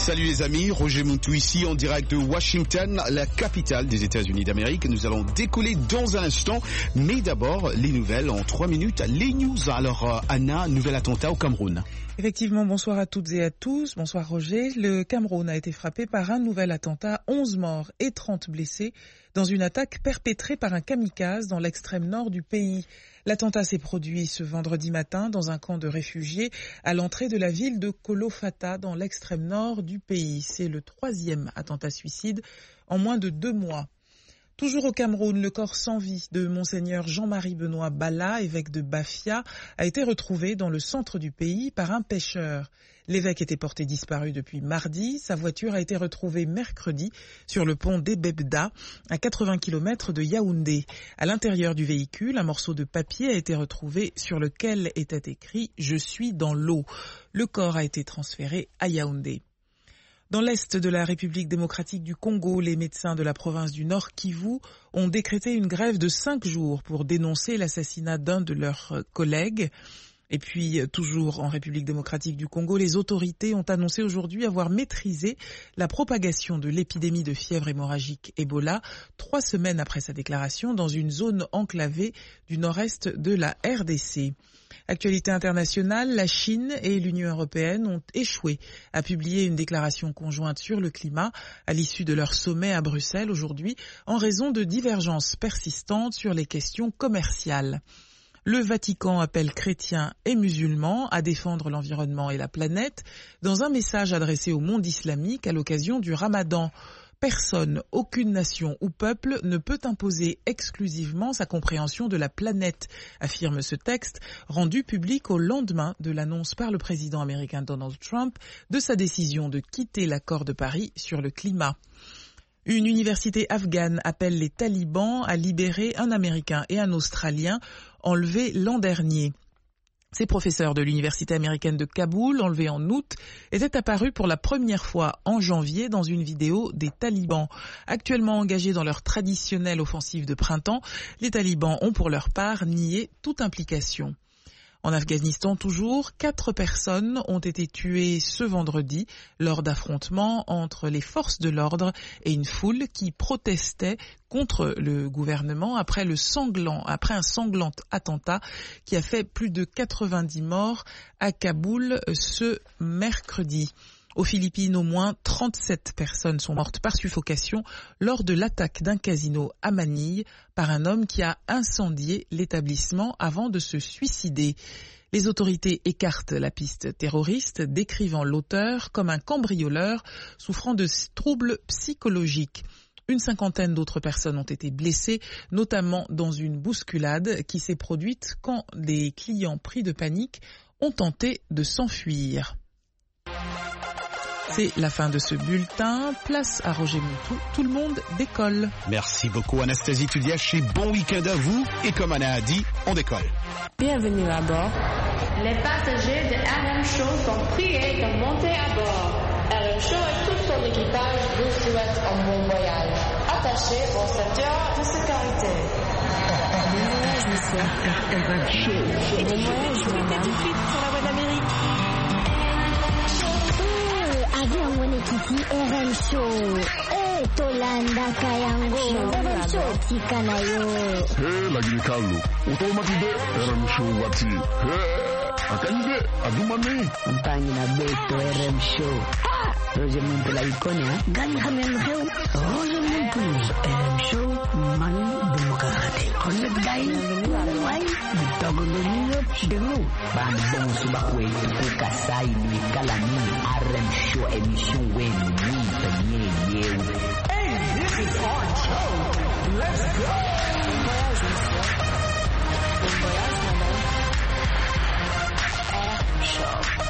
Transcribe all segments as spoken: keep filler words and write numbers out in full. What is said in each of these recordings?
Salut les amis, Roger Montou ici en direct de Washington, la capitale des États-Unis d'Amérique. Nous allons décoller dans un instant, mais d'abord les nouvelles en trois minutes. Les news. Alors Anna, nouvel attentat au Cameroun. Effectivement, bonsoir à toutes et à tous. Bonsoir Roger. Le Cameroun a été frappé par un nouvel attentat, onze morts et trente blessés dans une attaque perpétrée par un kamikaze dans l'extrême nord du pays. L'attentat s'est produit ce vendredi matin dans un camp de réfugiés à l'entrée de la ville de Kolofata dans l'extrême nord du pays. C'est le troisième attentat suicide en moins de deux mois. Toujours au Cameroun, le corps sans vie de Monseigneur Jean-Marie Benoît Bala, évêque de Bafia, a été retrouvé dans le centre du pays par un pêcheur. L'évêque était porté disparu depuis mardi. Sa voiture a été retrouvée mercredi sur le pont d'Ebebda, à quatre-vingts kilomètres de Yaoundé. À l'intérieur du véhicule, un morceau de papier a été retrouvé sur lequel était écrit « Je suis dans l'eau ». Le corps a été transféré à Yaoundé. Dans l'est de la République démocratique du Congo, les médecins de la province du Nord Kivu ont décrété une grève de cinq jours pour dénoncer l'assassinat d'un de leurs collègues. Et puis, toujours en République démocratique du Congo, les autorités ont annoncé aujourd'hui avoir maîtrisé la propagation de l'épidémie de fièvre hémorragique Ebola, trois semaines après sa déclaration dans une zone enclavée du nord-est de la R D C. Actualité internationale, la Chine et l'Union européenne ont échoué à publier une déclaration conjointe sur le climat à l'issue de leur sommet à Bruxelles aujourd'hui en raison de divergences persistantes sur les questions commerciales. Le Vatican appelle chrétiens et musulmans à défendre l'environnement et la planète dans un message adressé au monde islamique à l'occasion du Ramadan. Personne, aucune nation ou peuple ne peut imposer exclusivement sa compréhension de la planète, affirme ce texte, rendu public au lendemain de l'annonce par le président américain Donald Trump de sa décision de quitter l'accord de Paris sur le climat. Une université afghane appelle les talibans à libérer un Américain et un Australien enlevés l'an dernier. Ces professeurs de l'université américaine de Kaboul, enlevés en août, étaient apparus pour la première fois en janvier dans une vidéo des talibans. Actuellement engagés dans leur traditionnelle offensive de printemps, les talibans ont pour leur part nié toute implication. En Afghanistan toujours, quatre personnes ont été tuées ce vendredi lors d'affrontements entre les forces de l'ordre et une foule qui protestait contre le gouvernement après, le sanglant, après un sanglant attentat qui a fait plus de quatre-vingt-dix morts à Kaboul ce mercredi. Aux Philippines, au moins trente-sept personnes sont mortes par suffocation lors de l'attaque d'un casino à Manille par un homme qui a incendié l'établissement avant de se suicider. Les autorités écartent la piste terroriste, décrivant l'auteur comme un cambrioleur souffrant de troubles psychologiques. Une cinquantaine d'autres personnes ont été blessées, notamment dans une bousculade qui s'est produite quand des clients pris de panique ont tenté de s'enfuir. C'est la fin de ce bulletin. Place à Roger Montou. Tout le monde décolle. Merci beaucoup Anastasie Tudiach et bon week-end à vous. Et comme Anna a dit, on décolle. Bienvenue à bord. Les passagers de R M Show sont priés de monter à bord. R M Show et tout son équipage vous souhaitent un bon voyage. Attachez vos ceintures de sécurité. Bon voyage, monsieur. R M Show. Bon voyage, madame. Tout de suite sur la voie d'Amérique. Avion wone kiti R M Show. Eh, Tolanda Kayango. R M Show tikana yo. Hey, lagi kalu. Otomatide R M Show wati. Hey, akande adumani. Mpangi na beto R M Show. Ah, Roger Montou la ikonia. Gani kamen heu. Roger Montou R M Show man demokrate. Konet gain. Wai, bitagolonyo dulu. Bang bong subakwe kukasai ni kalani R M Show émission when we penye yeu. Hey, this is our show. Let's go. Bon voyage, monsieur. Bon voyage, madame. R M Show.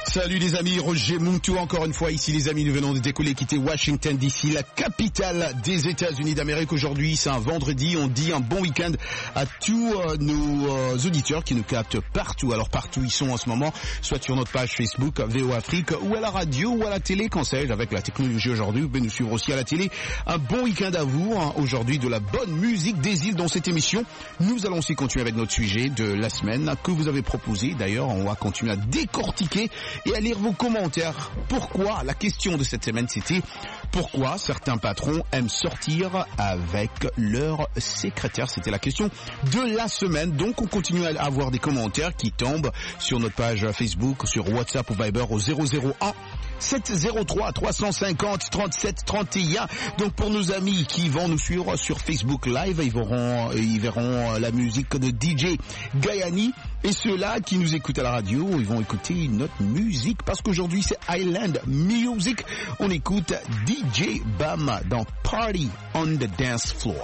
Salut les amis, Roger Muntu encore une fois ici les amis, nous venons de décoller, quitter Washington D C, la capitale des États-Unis d'Amérique. Aujourd'hui c'est un vendredi, on dit un bon week-end à tous euh, nos euh, auditeurs qui nous captent partout. Alors partout ils sont en ce moment, soit sur notre page Facebook V O Afrique ou à la radio ou à la télé, quand sais-je, avec la technologie aujourd'hui, vous pouvez nous suivre aussi à la télé. Un bon week-end à vous, hein. Aujourd'hui de la bonne musique des îles dans cette émission. Nous allons aussi continuer avec notre sujet de la semaine que vous avez proposé. D'ailleurs on va continuer à décortiquer et à lire vos commentaires. Pourquoi? La question de cette semaine c'était pourquoi certains patrons aiment sortir avec leur secrétaire. C'était la question de la semaine. Donc on continue à avoir des commentaires qui tombent sur notre page Facebook, sur WhatsApp ou Viber au zéro zéro un sept zéro trois trois cent cinquante trente-sept trente et un. Donc pour nos amis qui vont nous suivre sur Facebook Live, ils verront, ils verront la musique de D J Gayani. Et ceux-là qui nous écoutent à la radio, ils vont écouter notre musique parce qu'aujourd'hui c'est Island Music. On écoute D J Bam dans Party on the Dance Floor.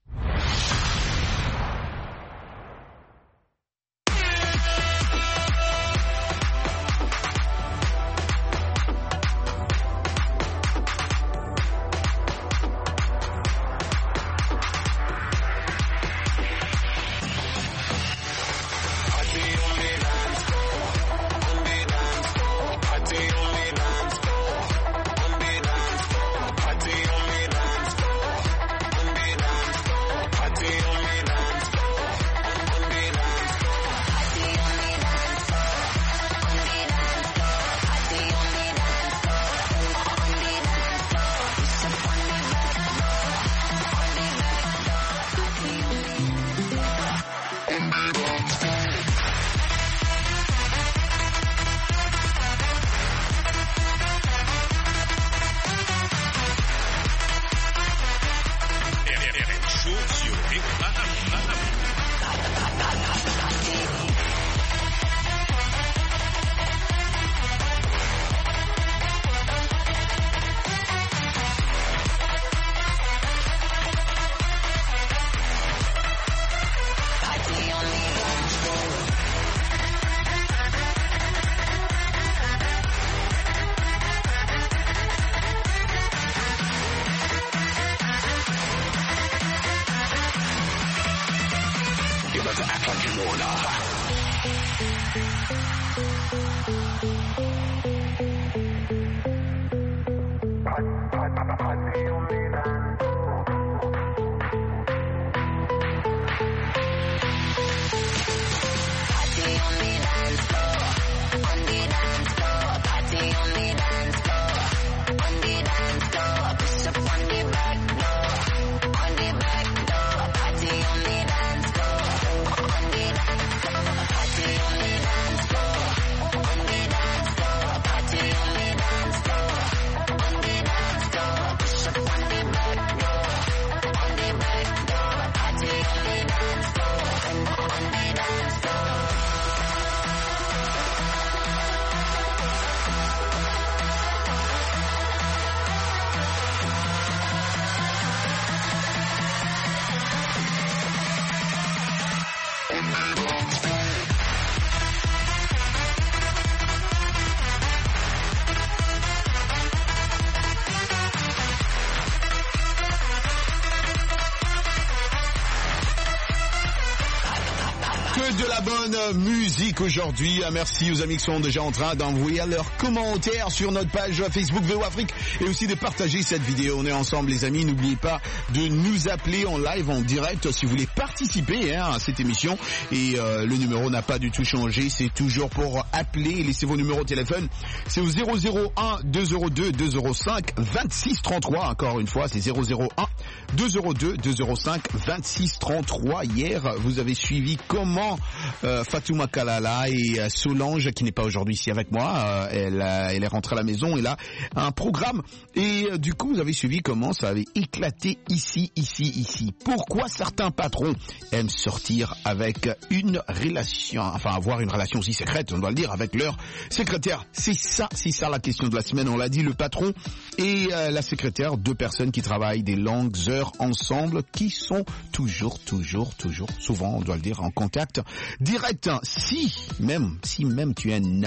De la bonne musique aujourd'hui. Merci aux amis qui sont déjà en train d'envoyer leurs commentaires sur notre page Facebook V O Afrique et aussi de partager cette vidéo. On est ensemble les amis. N'oubliez pas de nous appeler en live, en direct si vous voulez participer hein, à cette émission. Et euh, le numéro n'a pas du tout changé. C'est toujours pour appeler. Laissez vos numéros de téléphone. C'est au zéro zéro un deux zéro deux deux zéro cinq vingt-six trente-trois. Encore une fois, c'est zéro zéro un deux zéro deux deux zéro cinq vingt-six trente-trois. Hier, vous avez suivi comment Euh, Fatouma Kalala et euh, Solange qui n'est pas aujourd'hui ici avec moi, euh, elle, euh, elle est rentrée à la maison, elle a un programme et euh, du coup vous avez suivi comment ça avait éclaté ici, ici, ici. Pourquoi certains patrons aiment sortir avec une relation, enfin avoir une relation aussi secrète, on doit le dire, avec leur secrétaire. C'est ça, c'est ça la question de la semaine, on l'a dit, le patron et euh, la secrétaire, deux personnes qui travaillent des longues heures ensemble, qui sont toujours, toujours, toujours, souvent on doit le dire, en contact direct. Si même, si même tu es un ami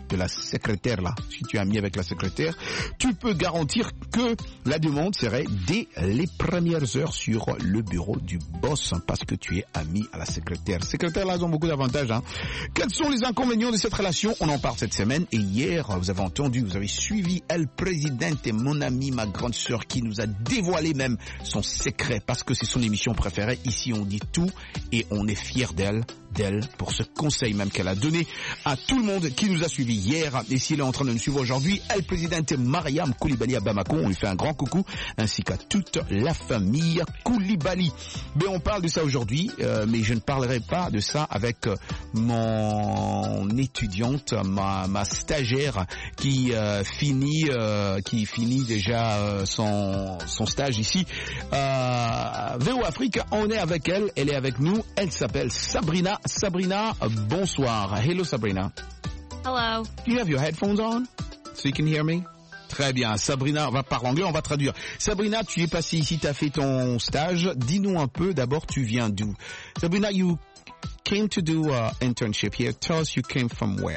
de la secrétaire là, si tu es ami avec la secrétaire, tu peux garantir que la demande serait dès les premières heures sur le bureau du boss, hein, parce que tu es ami à la secrétaire. Les secrétaires là, ils ont beaucoup d'avantages. Hein. Quels sont les inconvénients de cette relation? On en parle cette semaine. Et hier, vous avez entendu, vous avez suivi El Presidente, mon ami, ma grande sœur, qui nous a dévoilé même son secret, parce que c'est son émission préférée. Ici, on dit tout et on est fiers d'elle, d'elle pour ce conseil même qu'elle a donné à tout le monde qui nous a suivis hier. Et s'il est en train de nous suivre aujourd'hui, El Presidente Mariam Koulibaly à Bamako, on lui fait un grand coucou, ainsi qu'à toute la famille Koulibaly. Mais on parle de ça aujourd'hui, euh, mais je ne parlerai pas de ça avec euh, mon étudiante, ma, ma stagiaire qui euh, finit, euh, qui finit déjà euh, son son stage ici. Euh, V O Afrique, on est avec elle, elle est avec nous. Elle s'appelle Sabrina. Sabrina, bonsoir. Hello Sabrina. Hello. Do you have your headphones on so you can hear me? Très bien. Sabrina, on va parler anglais, on va traduire. Sabrina, tu es passée ici, tu as fait ton stage. Dis-nous un peu, d'abord, tu viens d'où? Sabrina, you came to do an internship here. Tell us you came from where?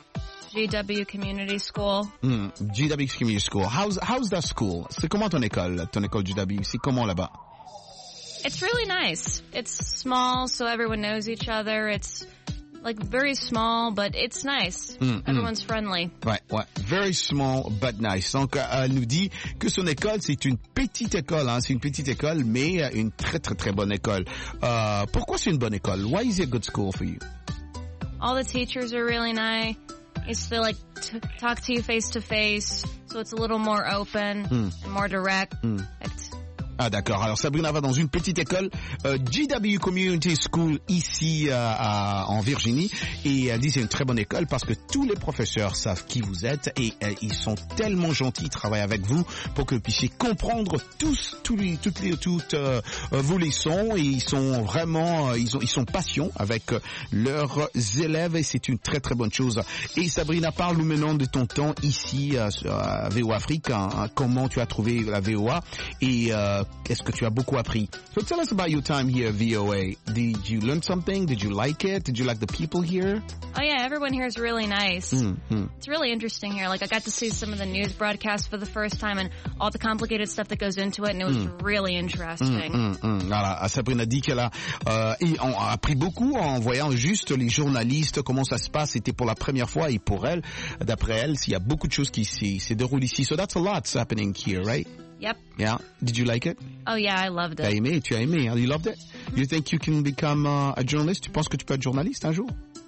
G W Community School. Mm, G W Community School. How's, how's that school? C'est comment ton école, ton école G W? C'est comment là-bas? It's really nice. It's small, so everyone knows each other. It's like very small, but it's nice. Mm, Everyone's mm. friendly. Ouais, ouais. Very small, but nice. Donc, euh, elle nous dit que son école, c'est une petite école, hein. C'est une petite école, mais une très, très, très bonne école. Euh, pourquoi c'est une bonne école? Why is it a good school for you? All the teachers are really nice. Used to like t- talk to you face to face, so it's a little more open Mm. and more direct. Mm. It's Ah d'accord, alors Sabrina va dans une petite école euh, G W Community School ici euh, à, en Virginie, et elle dit c'est une très bonne école parce que tous les professeurs savent qui vous êtes et euh, ils sont tellement gentils, ils travaillent avec vous pour que vous puissiez comprendre tous, tous les, toutes les, toutes euh, vos leçons, et ils sont vraiment, euh, ils ont, ils sont patients avec euh, leurs élèves, et c'est une très très bonne chose. Et Sabrina, parle-nous maintenant de ton temps ici euh, à V O Afrique, hein, hein, comment tu as trouvé la V O A et euh, est-ce que tu as beaucoup appris? So tell us about your time here at V O A. Did you learn something? Did you like it? Did you like the people here? Oh yeah, everyone here is really nice. Mm-hmm. It's really interesting here. Like I got to see some of the news broadcasts for the first time and all the complicated stuff that goes into it, and it was mm. really interesting. Mm, mm, mm. Voilà, Sabrina dit qu'elle a, euh, et on a appris beaucoup en voyant juste les journalistes, comment ça se passe. C'était pour la première fois, et pour elle, d'après elle, il y a beaucoup de choses qui se déroulent ici. So that's a lot happening here, right? Yep. Yeah. Did you like it? Oh yeah, I loved Tu as it. aimé, tu as aimé, hein? You loved it? You think you can become uh, a journalist? Tu penses que tu peux être journaliste un jour?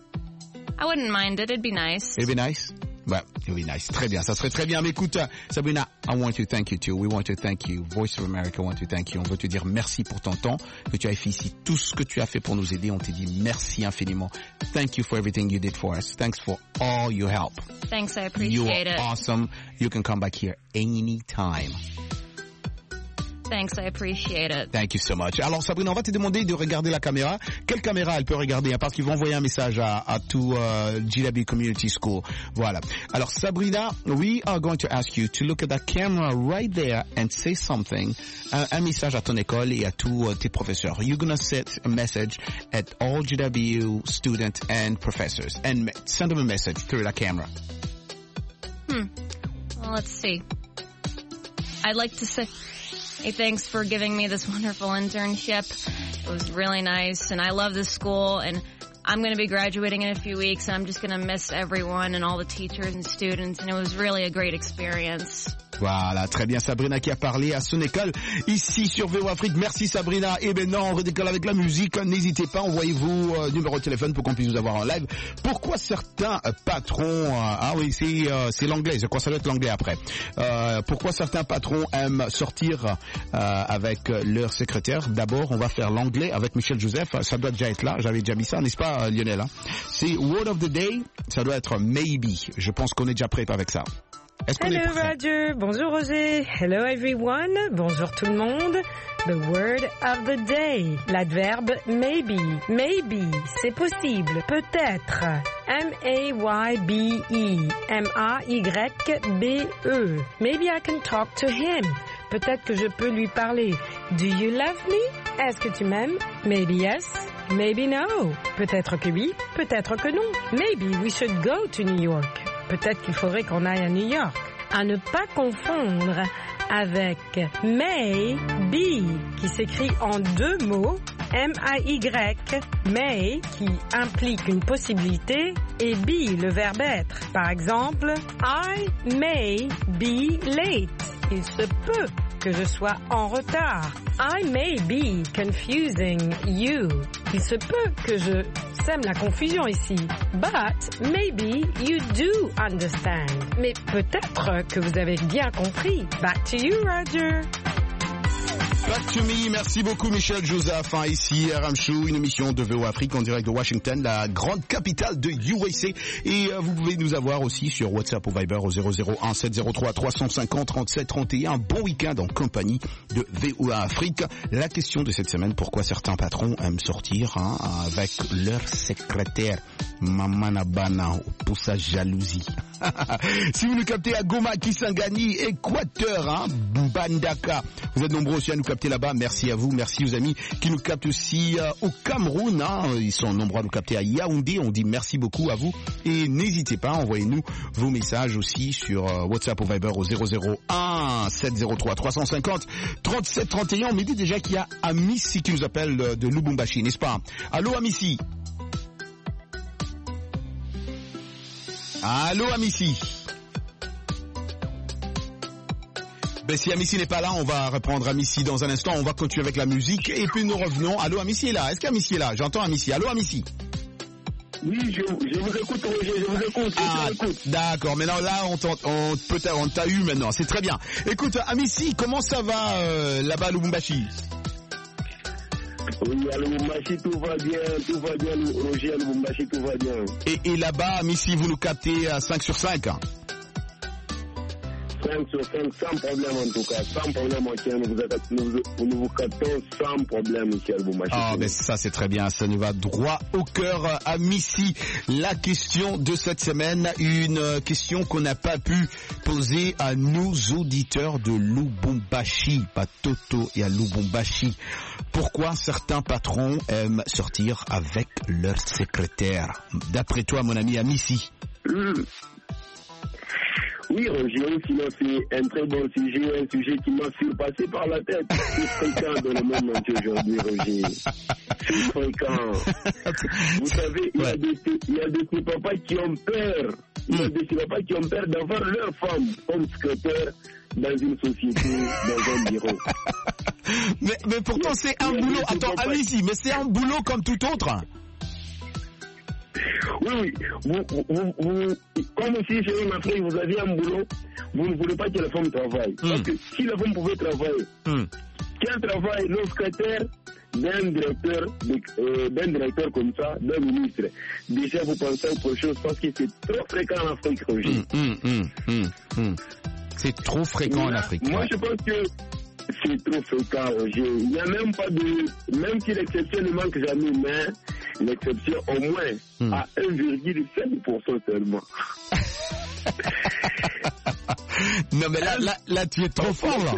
I wouldn't mind it. It'd be nice. It'd be nice? Ouais, it'd be nice. Très bien, ça serait très bien. Mais écoute, Sabrina, I want to thank you too. We want to thank you. Voice of America want to thank you. On veut te dire merci pour ton temps que tu as fait ici. Tout ce que tu as fait pour nous aider, on te dit merci infiniment. Thank you for everything you did for us. Thanks for all your help. Thanks, I You appreciate are it. awesome. You can come back here anytime. Thanks, I appreciate it. Thank you so much. Alors Sabrina, on va te demander de regarder la caméra. Quelle caméra elle peut regarder? Parce qu'ils vont envoyer un message à, à tout uh, G W Community School. Voilà. Alors Sabrina, we are going to ask you to look at that camera right there and say something. Un, un message à ton école et à tous uh, tes professeurs. You're going to set a message at all G W students and professors and send them a message through that camera. Hmm. Well, let's see. I'd like to say... Hey, thanks for giving me this wonderful internship. It was really nice, and I love this school, and I'm going to be graduating in a few weeks, and I'm just going to miss everyone and all the teachers and students, and it was really a great experience. Voilà, très bien, Sabrina qui a parlé à son école ici sur V O Afrique. Merci Sabrina. Et maintenant on redécolle avec la musique. N'hésitez pas, envoyez-vous euh, numéro de téléphone pour qu'on puisse vous avoir en live. Pourquoi certains euh, patrons, euh, ah oui c'est euh, c'est l'anglais, je crois que ça doit être l'anglais après. Euh, pourquoi certains patrons aiment sortir euh, avec leur secrétaire? D'abord on va faire l'anglais avec Michel Joseph. Ça doit déjà être là, j'avais déjà mis ça, n'est-ce pas Lionel, hein? C'est Word of the Day, ça doit être maybe. Je pense qu'on est déjà prêt avec ça. Est-ce qu'on Hello est prêt? Roger, bonjour Roger, hello everyone, bonjour tout le monde. The word of the day, l'adverbe maybe. Maybe, c'est possible, peut-être. M A Y B E, M A Y B E. Maybe I can talk to him. Peut-être que je peux lui parler. Do you love me? Est-ce que tu m'aimes? Maybe yes, maybe no. Peut-être que oui, peut-être que non. Maybe we should go to New York. peut-être qu'il faudrait qu'on aille à New York. À ne pas confondre avec may be, qui s'écrit en deux mots, M A Y, may, qui implique une possibilité, et be, le verbe être. Par exemple, I may be late. Il se peut que je sois en retard. I may be confusing you. Il se peut que je sème la confusion ici. But maybe you do understand. Mais peut-être que vous avez bien compris. Back to you, Roger. Back to me, merci beaucoup Michel Joseph, hein, ici R M Show, une émission de V O Afrique en direct de Washington, la grande capitale de U S A. Et euh, vous pouvez nous avoir aussi sur WhatsApp ou Viber au zéro zéro un sept zéro trois trois cinq zéro trente-sept trente et un. Bon week-end en compagnie de V O Afrique. La question de cette semaine, pourquoi certains patrons aiment sortir hein, avec leur secrétaire Mamanabana pour sa jalousie. Si vous nous captez à Goma, Kisangani, Équateur, hein, Mbandaka, vous êtes nombreux aussi à nous capter là-bas. Merci à vous, merci aux amis qui nous captent aussi euh, au Cameroun. Hein. Ils sont nombreux à nous capter à Yaoundé. On dit merci beaucoup à vous et n'hésitez pas, envoyez-nous vos messages aussi sur euh, WhatsApp ou Viber au zéro zéro un sept zéro trois trois cent cinquante trente-sept trente et un. On me dit déjà qu'il y a Amissi qui nous appelle de, de Lubumbashi, n'est-ce pas? Allô Amissi? Allô Amissi? Ben si Amissi n'est pas là, on va reprendre Amissi dans un instant. On va continuer avec la musique et puis nous revenons. Allô Amissi est là? Est-ce qu'Amissi est là? J'entends Amissi. Allô Amissi? Oui, je, je vous écoute, Roger, je vous écoute. Ah, je vous écoute. D'accord. Maintenant là, on, on, peut on t'a eu maintenant. C'est très bien. Écoute, Amissi, comment ça va euh, là-bas à Lubumbashi? Oui, à Lubumbashi, tout va bien, tout va bien, Roger, à Lubumbashi, tout va bien. Et, et là-bas, Amissi, vous nous captez à cinq sur cinq? cinq sur cinq, sans problème en tout cas, sans problème, nous vous, nous, nous vous captons sans problème ici à Lubumbashi. Ah, mais ça c'est très bien, ça nous va droit au cœur. Amissi, la question de cette semaine, une question qu'on n'a pas pu poser à nos auditeurs de Lubumbashi, pas Toto et à Lubumbashi. Pourquoi certains patrons aiment sortir avec leur secrétaire? D'après toi, mon ami Amissi. Mmh. Oui, Roger, sinon c'est un très bon sujet, un sujet qui m'a surpassé par la tête. C'est fréquent dans le monde entier aujourd'hui, Roger. C'est fréquent. Vous savez, il y a des, il y a des papas qui ont peur. Il y a des papas qui ont peur d'avoir leur femme comme secrétaire dans une société, dans un bureau. mais, mais pourtant, c'est un boulot. Attends, allez-y, mais c'est un boulot comme tout autre. Oui, oui. Vous, vous, vous, comme si chez une Afrique, vous aviez un boulot, vous ne voulez pas que la femme travaille. Mm. Parce que si la femme pouvait travailler, mm. quel travail le secrétaire d'un directeur, de, euh, d'un directeur comme ça, d'un ministre? Déjà, vous pensez à autre chose parce que c'est trop fréquent en Afrique, Roger. Mm, mm, mm, mm, mm. C'est trop fréquent en Afrique. Moi, ouais. je pense que c'est trop fréquent, Roger. Il n'y a même pas de... Même si l'exception ne manque jamais, mais l'exception au moins mm. à un virgule cinq pour cent seulement. Non, mais là, là, là, tu es trop fort, là.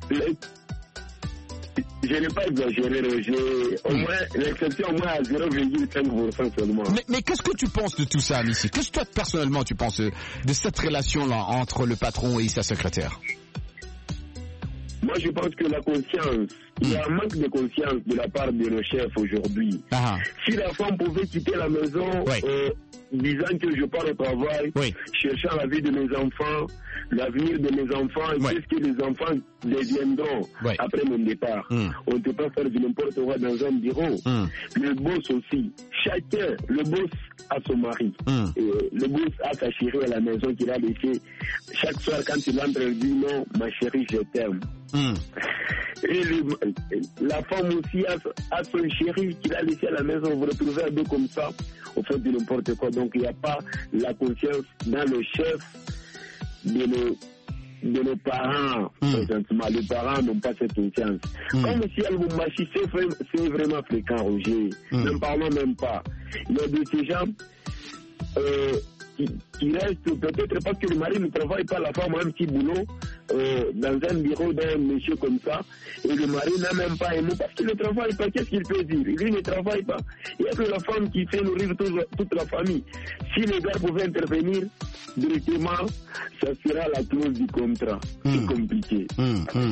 Je n'ai pas exagéré, Roger. Au mm. moins, l'exception au moins à zéro virgule cinq pour cent seulement. Mais, mais qu'est-ce que tu penses de tout ça, Amissi? Qu'est-ce que toi, personnellement, tu penses de, de cette relation-là entre le patron et sa secrétaire? Moi, je pense que la conscience, il y a un manque de conscience de la part de nos chefs aujourd'hui. Ah. Si la femme pouvait quitter la maison, oui. euh, disant que je pars au travail, oui. cherchant la vie de mes enfants, l'avenir de mes enfants, et oui. qu'est-ce que les enfants deviendront oui. après mon départ. Mm. On ne peut pas faire du n'importe quoi dans un bureau. Mm. Le boss aussi, chacun, le boss a son mari. Mm. Et le boss a sa chérie à la maison qu'il a laissée. Chaque soir, quand il entre, il dit non, ma chérie, je t'aime. Mm. Et le, la femme aussi a, a son chéri qu'il a laissé à la maison. Vous retrouvez à deux comme ça, au fait de n'importe quoi. Donc il n'y a pas la conscience dans le chef de nos, de nos parents. Mm. Les parents n'ont pas cette conscience. Mm. Comme si à Lubumbashi, c'est vraiment fréquent, Roger. Mm. N'en parlons même pas. Il y a de ces gens, euh, qui, qui reste peut-être parce que le mari ne travaille pas, la femme a un petit boulot euh, dans un bureau d'un monsieur comme ça, et le mari n'a même pas un mot parce qu'il ne travaille pas. Qu'est-ce qu'il peut dire? Lui ne travaille pas. Il n'y a que la femme qui fait nourrir tout, toute la famille. Si les gars pouvaient intervenir directement, ça sera la clause du contrat. Mmh. C'est compliqué. Mmh, mmh.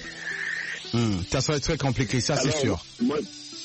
Mmh. Ça serait très compliqué, ça. Alors, c'est sûr. Moi,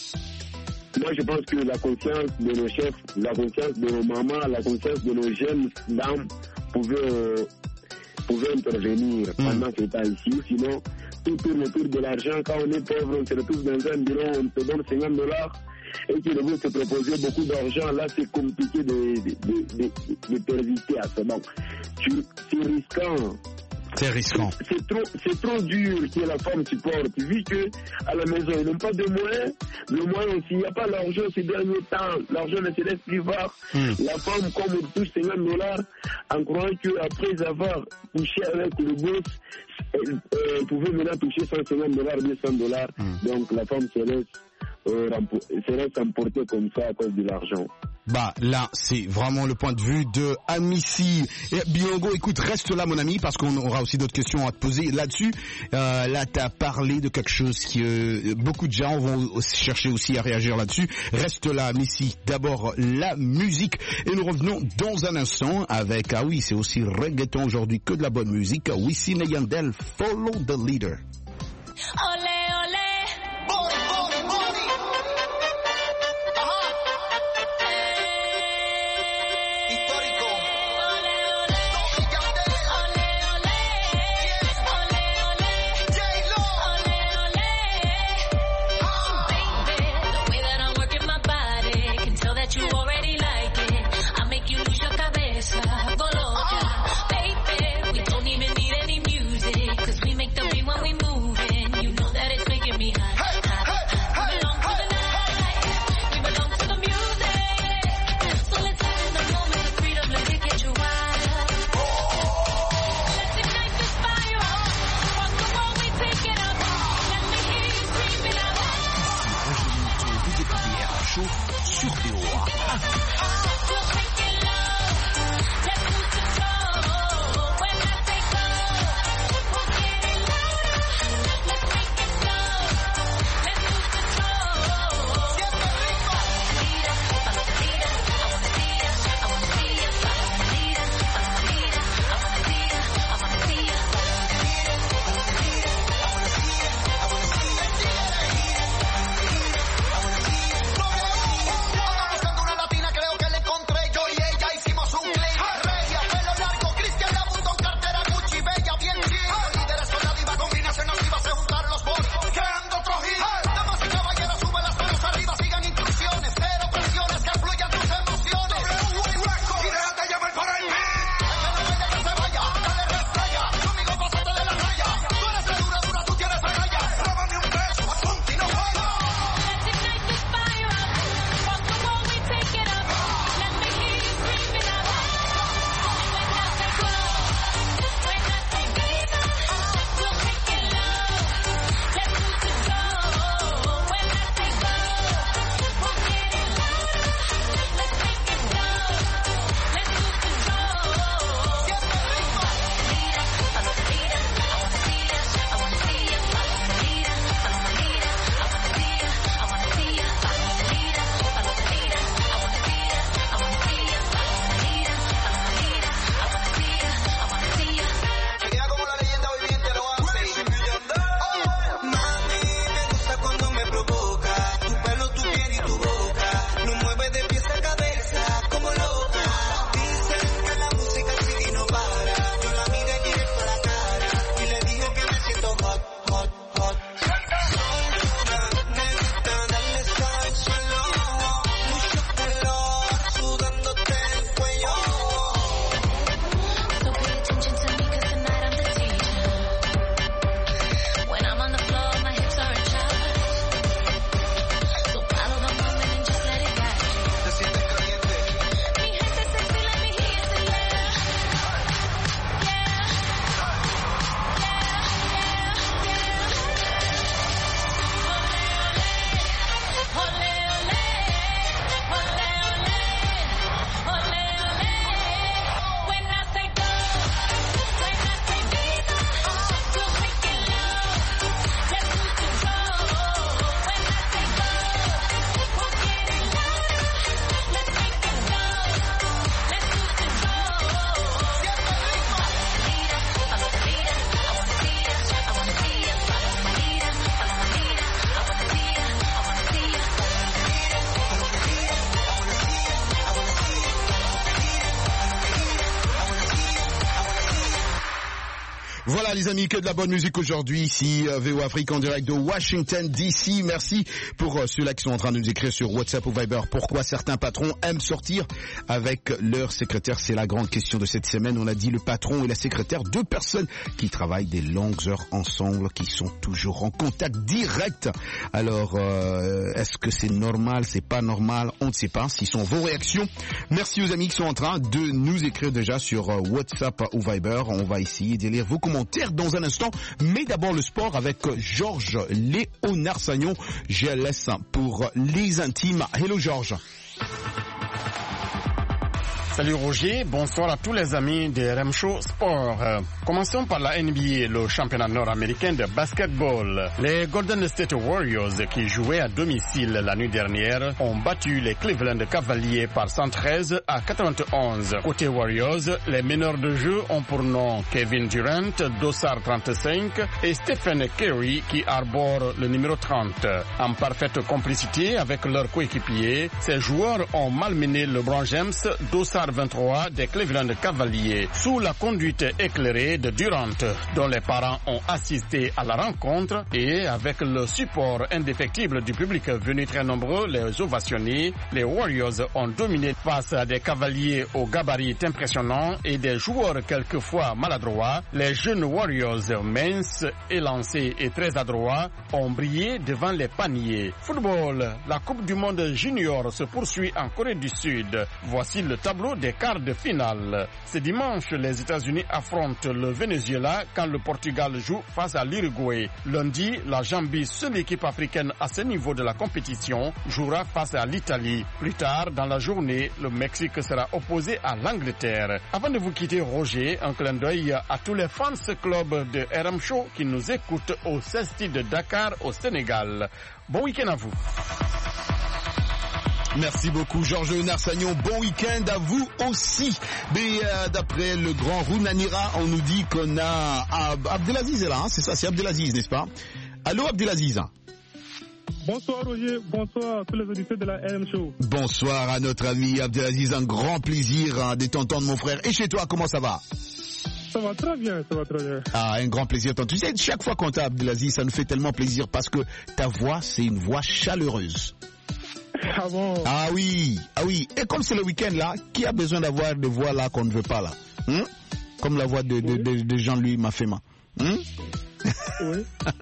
Moi, je pense que la conscience de nos chefs, la conscience de nos mamans, la conscience de nos jeunes dames pouvait, euh, pouvait intervenir mmh. pendant ce temps ici. Sinon, tout tourne autour de l'argent. Quand on est pauvre, on se retrouve dans un bureau, on te donne cinquante dollars et qu'ils vont te proposer beaucoup d'argent. Là, c'est compliqué de, de, de, de, de persister à ça. Donc, c'est risquant. C'est risquant. C'est trop, c'est trop dur que la femme supporte, vu que à la maison ils n'ont pas de moyens. Le moyen aussi, il n'y a pas l'argent ces derniers temps. L'argent ne se laisse plus voir. Mm. La femme, comme elle touche cinquante dollars, en croyant qu'après avoir touché avec le boss, elle, elle pouvait maintenant toucher cent cinquante dollars, deux cents dollars. Mm. Donc la femme se laisse, euh, se laisse emporter comme ça à cause de l'argent. Bah là, c'est vraiment le point de vue de Amici. Et Biongo, écoute, reste là mon ami, parce qu'on aura aussi d'autres questions à te poser là-dessus. Euh, là, tu as parlé de quelque chose qui... Euh, beaucoup de gens vont aussi chercher aussi à réagir là-dessus. Reste là, Amici. D'abord, la musique. Et nous revenons dans un instant avec... Ah oui, c'est aussi reggaeton aujourd'hui, que de la bonne musique. Wisin et Yandel, Follow the Leader. Olé, olé. Body, body, body. Baby, we don't even need any music, cause we make the beat when we move in. You know that it's Voilà les amis, que de la bonne musique aujourd'hui ici, euh, V O Afrique en direct de Washington D C. Merci pour euh, ceux-là qui sont en train de nous écrire sur WhatsApp ou Viber. Pourquoi certains patrons aiment sortir avec leur secrétaire? C'est la grande question de cette semaine. On a dit le patron et la secrétaire, deux personnes qui travaillent des longues heures ensemble, qui sont toujours en contact direct. Alors, euh, est-ce que c'est normal, c'est pas normal? On ne sait pas. Ce sont vos réactions. Merci aux amis qui sont en train de nous écrire déjà sur euh, WhatsApp ou Viber. On va essayer de lire vos commentaires dans un instant, mais d'abord le sport avec Georges Léonard Sagnon. Je laisse pour les intimes. Hello Georges. Salut Roger, bonsoir à tous les amis de R M Show Sport. Euh, commençons par la N B A, le championnat nord-américain de basketball. Les Golden State Warriors, qui jouaient à domicile la nuit dernière, ont battu les Cleveland Cavaliers par cent treize à quatre-vingt-onze. Côté Warriors, les meneurs de jeu ont pour nom Kevin Durant, dossard trente-cinq, et Stephen Curry, qui arbore le numéro trente. En parfaite complicité avec leurs coéquipiers, ces joueurs ont malmené LeBron James, dossard vingt-trois des Cleveland Cavaliers, sous la conduite éclairée de Durant, dont les parents ont assisté à la rencontre, et avec le support indéfectible du public venu très nombreux les ovationner, les Warriors ont dominé face à des Cavaliers aux gabarits impressionnants et des joueurs quelquefois maladroits. Les jeunes Warriors, minces, élancés et très adroits, ont brillé devant les paniers. Football, la Coupe du Monde Junior se poursuit en Corée du Sud. Voici le tableau des quarts de finale. Ce dimanche, les États-Unis affrontent le Venezuela quand le Portugal joue face à l'Uruguay. Lundi, la Zambie, seule équipe africaine à ce niveau de la compétition, jouera face à l'Italie. Plus tard, dans la journée, le Mexique sera opposé à l'Angleterre. Avant de vous quitter, Roger, un clin d'œil à tous les fans club de R M Show qui nous écoutent au CESTI de Dakar, au Sénégal. Bon week-end à vous. Merci beaucoup Georges Léonard Sagnon, bon week-end à vous aussi. Mais euh, d'après le grand Rounanira, on nous dit qu'on a Ab- Abdelaziz est là, hein, c'est ça, c'est Abdelaziz, n'est-ce pas? Allô Abdelaziz. Bonsoir Roger, bonsoir à tous les auditeurs de la R M Show. Bonsoir à notre ami Abdelaziz, un grand plaisir hein, de t'entendre mon frère. Et chez toi, comment ça va? Ça va très bien, ça va très bien. Ah, un grand plaisir. Tu sais, chaque fois qu'on t'a Abdelaziz, ça nous fait tellement plaisir parce que ta voix, c'est une voix chaleureuse. Ah bon? Ah oui, ah oui. Et comme c'est le week-end là, qui a besoin d'avoir des voix là qu'on ne veut pas là hein? Comme la voix de, de, oui. de, de Jean-Louis Mafema. Hein? Oui.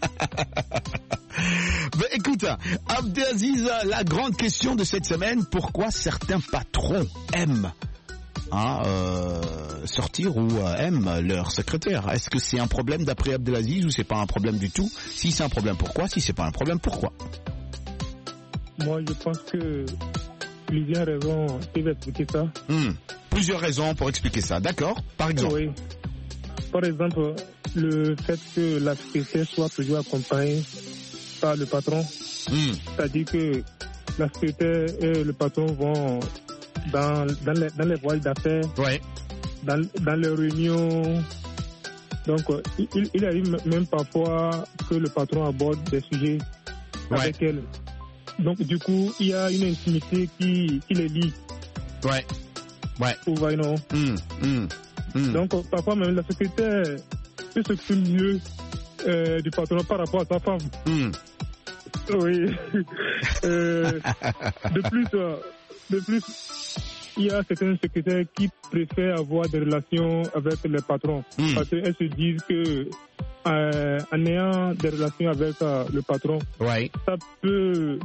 Ben, écoute, Abdelaziz, la grande question de cette semaine, pourquoi certains patrons aiment hein, euh, sortir ou euh, aiment leur secrétaire? Est-ce que c'est un problème d'après Abdelaziz ou c'est pas un problème du tout? Si c'est un problème, pourquoi? Si c'est pas un problème, pourquoi? Moi, je pense que plusieurs raisons peuvent expliquer ça. Mmh. Plusieurs raisons pour expliquer ça, d'accord? Par exemple? Oui. Par exemple, le fait que la secrétaire soit toujours accompagnée par le patron. Mmh. C'est-à-dire que la secrétaire et le patron vont dans, dans, les, dans les voyages d'affaires, ouais. dans, dans les réunions. Donc, il, il arrive même parfois que le patron aborde des sujets ouais. avec elle. Donc, du coup, il y a une intimité qui, qui les lie. Ouais. Ouais. Vous voyez, non? Mmh, mmh, mmh. Donc, parfois même, la secrétaire peut s'occuper mieux euh, du patron par rapport à sa femme. Mmh. Oui. euh, de plus, euh, de plus, il y a certains secrétaires qui préfèrent avoir des relations avec les patrons. Mmh. Parce qu'elles se disent que euh, en ayant des relations avec euh, le patron, ouais. ça peut...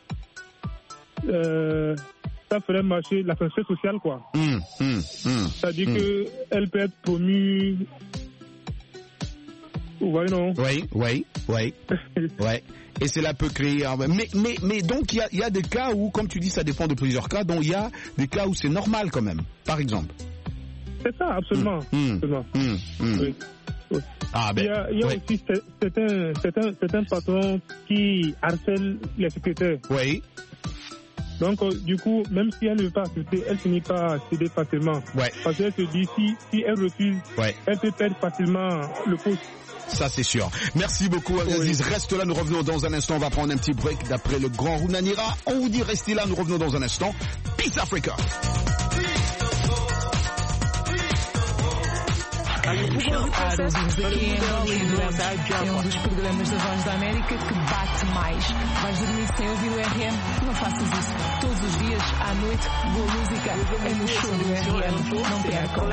Euh, ça ferait marcher la fonction sociale, quoi. Mmh, mmh, mmh, C'est-à-dire mmh. qu'elle peut être promue. Vous voyez, non? Oui, oui, oui. ouais. Et cela peut créer... Mais, mais, mais donc, il y a, y a des cas où, comme tu dis, ça dépend de plusieurs cas, donc il y a des cas où c'est normal quand même, par exemple. C'est ça, absolument. Mmh, absolument. Mmh, mmh. Oui. Oui. Ah, ben, il y a, il y a oui. aussi certains, certains, certains patrons qui harcèlent les secrétaires. Oui. Donc, euh, du coup, même si elle ne veut pas accepter, elle finit par céder facilement. Ouais. Parce qu'elle se dit, si, si elle refuse, ouais. elle peut perdre facilement le poste. Ça, c'est sûr. Merci beaucoup, Abdelaziz. Oui. Reste là, nous revenons dans un instant. On va prendre un petit break d'après le grand Rounanira. On vous dit, restez là, nous revenons dans un instant. Peace Africa. Aros Música é um dos programas da Voz da América que bate mais. Vais dormir sem ouvir o R M? Não faças isso. Todos os dias, à noite, boa música é no show do R M. Não percam.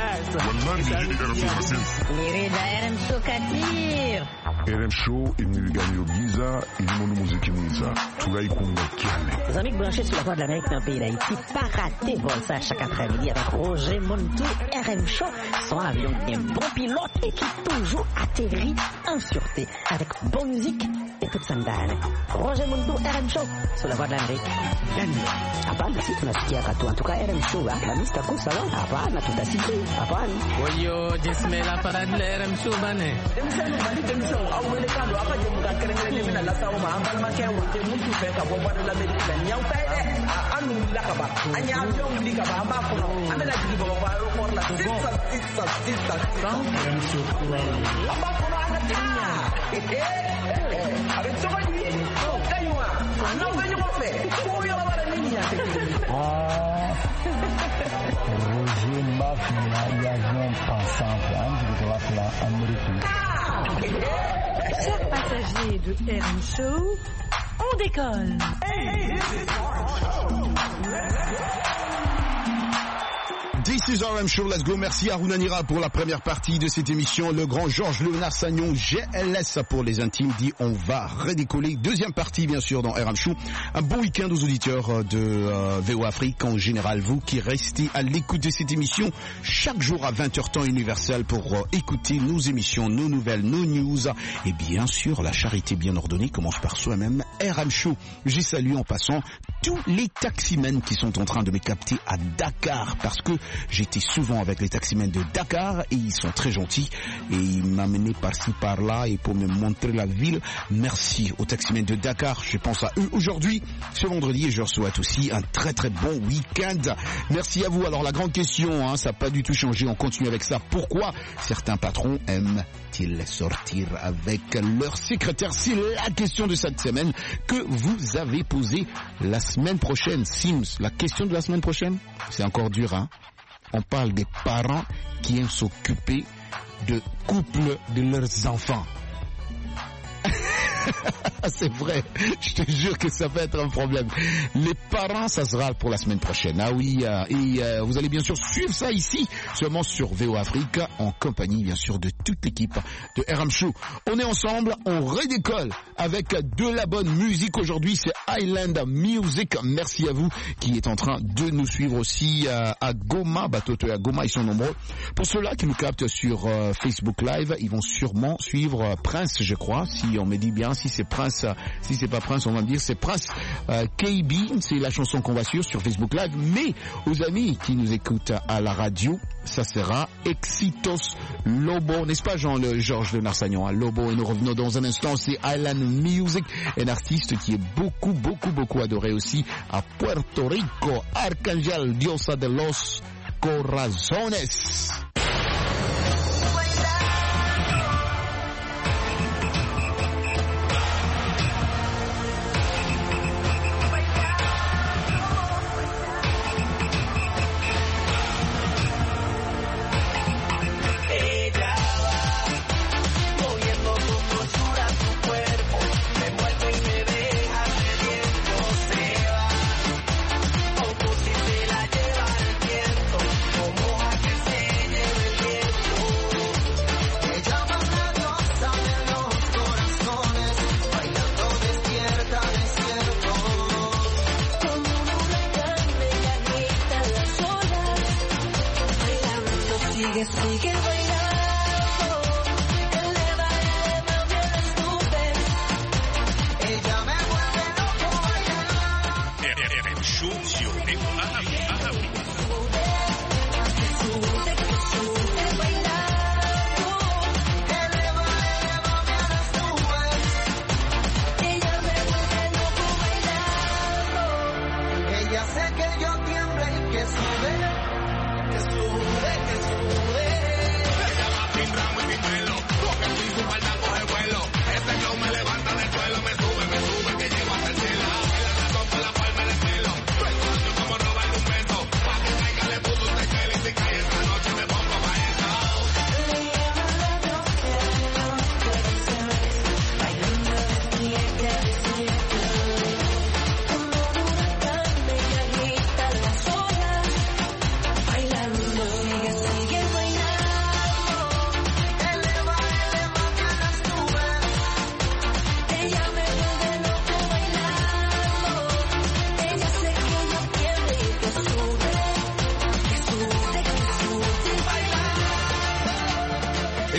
Querida R M Show Katir. R M Show imniliganyo giza ilimono muziki mwiza turayikumva cyane. Les amis branchés sur la voix de l'Amérique dans le pays d'Haïti, pas rater Volsa chaque après-midi avec Roger Montou. R M Show, son avion bien bon pilote et qui toujours atterrit en sûreté avec bonne musique et toute sandale. Roger Montou, R M Show sur la voix de l'Amérique. Hapana, si tunasikia katu. En tout cas, R M Show, la mista kusa wa. Hapana, tutasikia. Hapana. Oyo, jismela parade la R M Show bane. Demisano bali demisano awele kalo apa je muka kerengere mina la sawo ma ambal ma kewo te mutu fe ka bomba de l'Amérique la nyaw pede anu la ka ba anya avion li ka ba amba ko amela jigi ba ba ro por la sissa sissa sissa R M Show amba ko ana tinya avec ça va lui oh kaywa non va nous faire pour y avoir la ligne ah Roger Mafia l'avion passant antes de voir la Amérique. Chers passagers de R M Show, on décolle. This is R M Show, let's go. Merci à Runanira pour la première partie de cette émission. Le grand Georges Léonard Sagnon, G L S pour les intimes, dit on va redécoller. Deuxième partie, bien sûr, dans R M Show. Un bon week-end aux auditeurs de euh, V O Afrique, en général, vous qui restez à l'écoute de cette émission chaque jour à vingt heures temps universel pour euh, écouter nos émissions, nos nouvelles, nos news. Et bien sûr, la charité bien ordonnée commence par soi-même. R M Show, j'ai salué en passant tous les taximens qui sont en train de me capter à Dakar parce que j'étais souvent avec les taximens de Dakar et ils sont très gentils et ils m'amenaient par-ci par-là et pour me montrer la ville. Merci aux taximens de Dakar, je pense à eux aujourd'hui, ce vendredi, et je leur souhaite aussi un très très bon week-end. Merci à vous. Alors la grande question, hein, ça n'a pas du tout changé, on continue avec ça. Pourquoi certains patrons aiment-ils sortir avec leur secrétaire? C'est la question de cette semaine que vous avez posée la semaine prochaine. Sims, la question de la semaine prochaine, c'est encore dur, hein. On parle des parents qui aiment s'occuper de couples de leurs enfants. C'est vrai, je te jure que ça va être un problème. Les parents, ça sera pour la semaine prochaine. Ah oui, euh, et euh, vous allez bien sûr suivre ça ici, seulement sur V O Afrique, en compagnie bien sûr de toute l'équipe de R M Show. On est ensemble, on redécolle avec de la bonne musique aujourd'hui. C'est Island Music. Merci à vous qui êtes en train de nous suivre aussi euh, à Goma, Batoto et à Goma, ils sont nombreux. Pour ceux-là qui nous captent sur euh, Facebook Live, ils vont sûrement suivre euh, Prince, je crois, si on me dit bien. Si c'est Prince, si c'est pas Prince, on va me dire c'est Prince euh, K B, c'est la chanson qu'on va suivre sur Facebook Live. Mais aux amis qui nous écoutent à la radio, ça sera Exitos Lobo, n'est-ce pas Jean le Georges Léonard Sagnon, hein, Lobo, et nous revenons dans un instant. C'est Island Music, un artiste qui est beaucoup, beaucoup, beaucoup adoré aussi à Puerto Rico. Arcángel, Diosa de los Corazones. Que sube, que sube, que sube.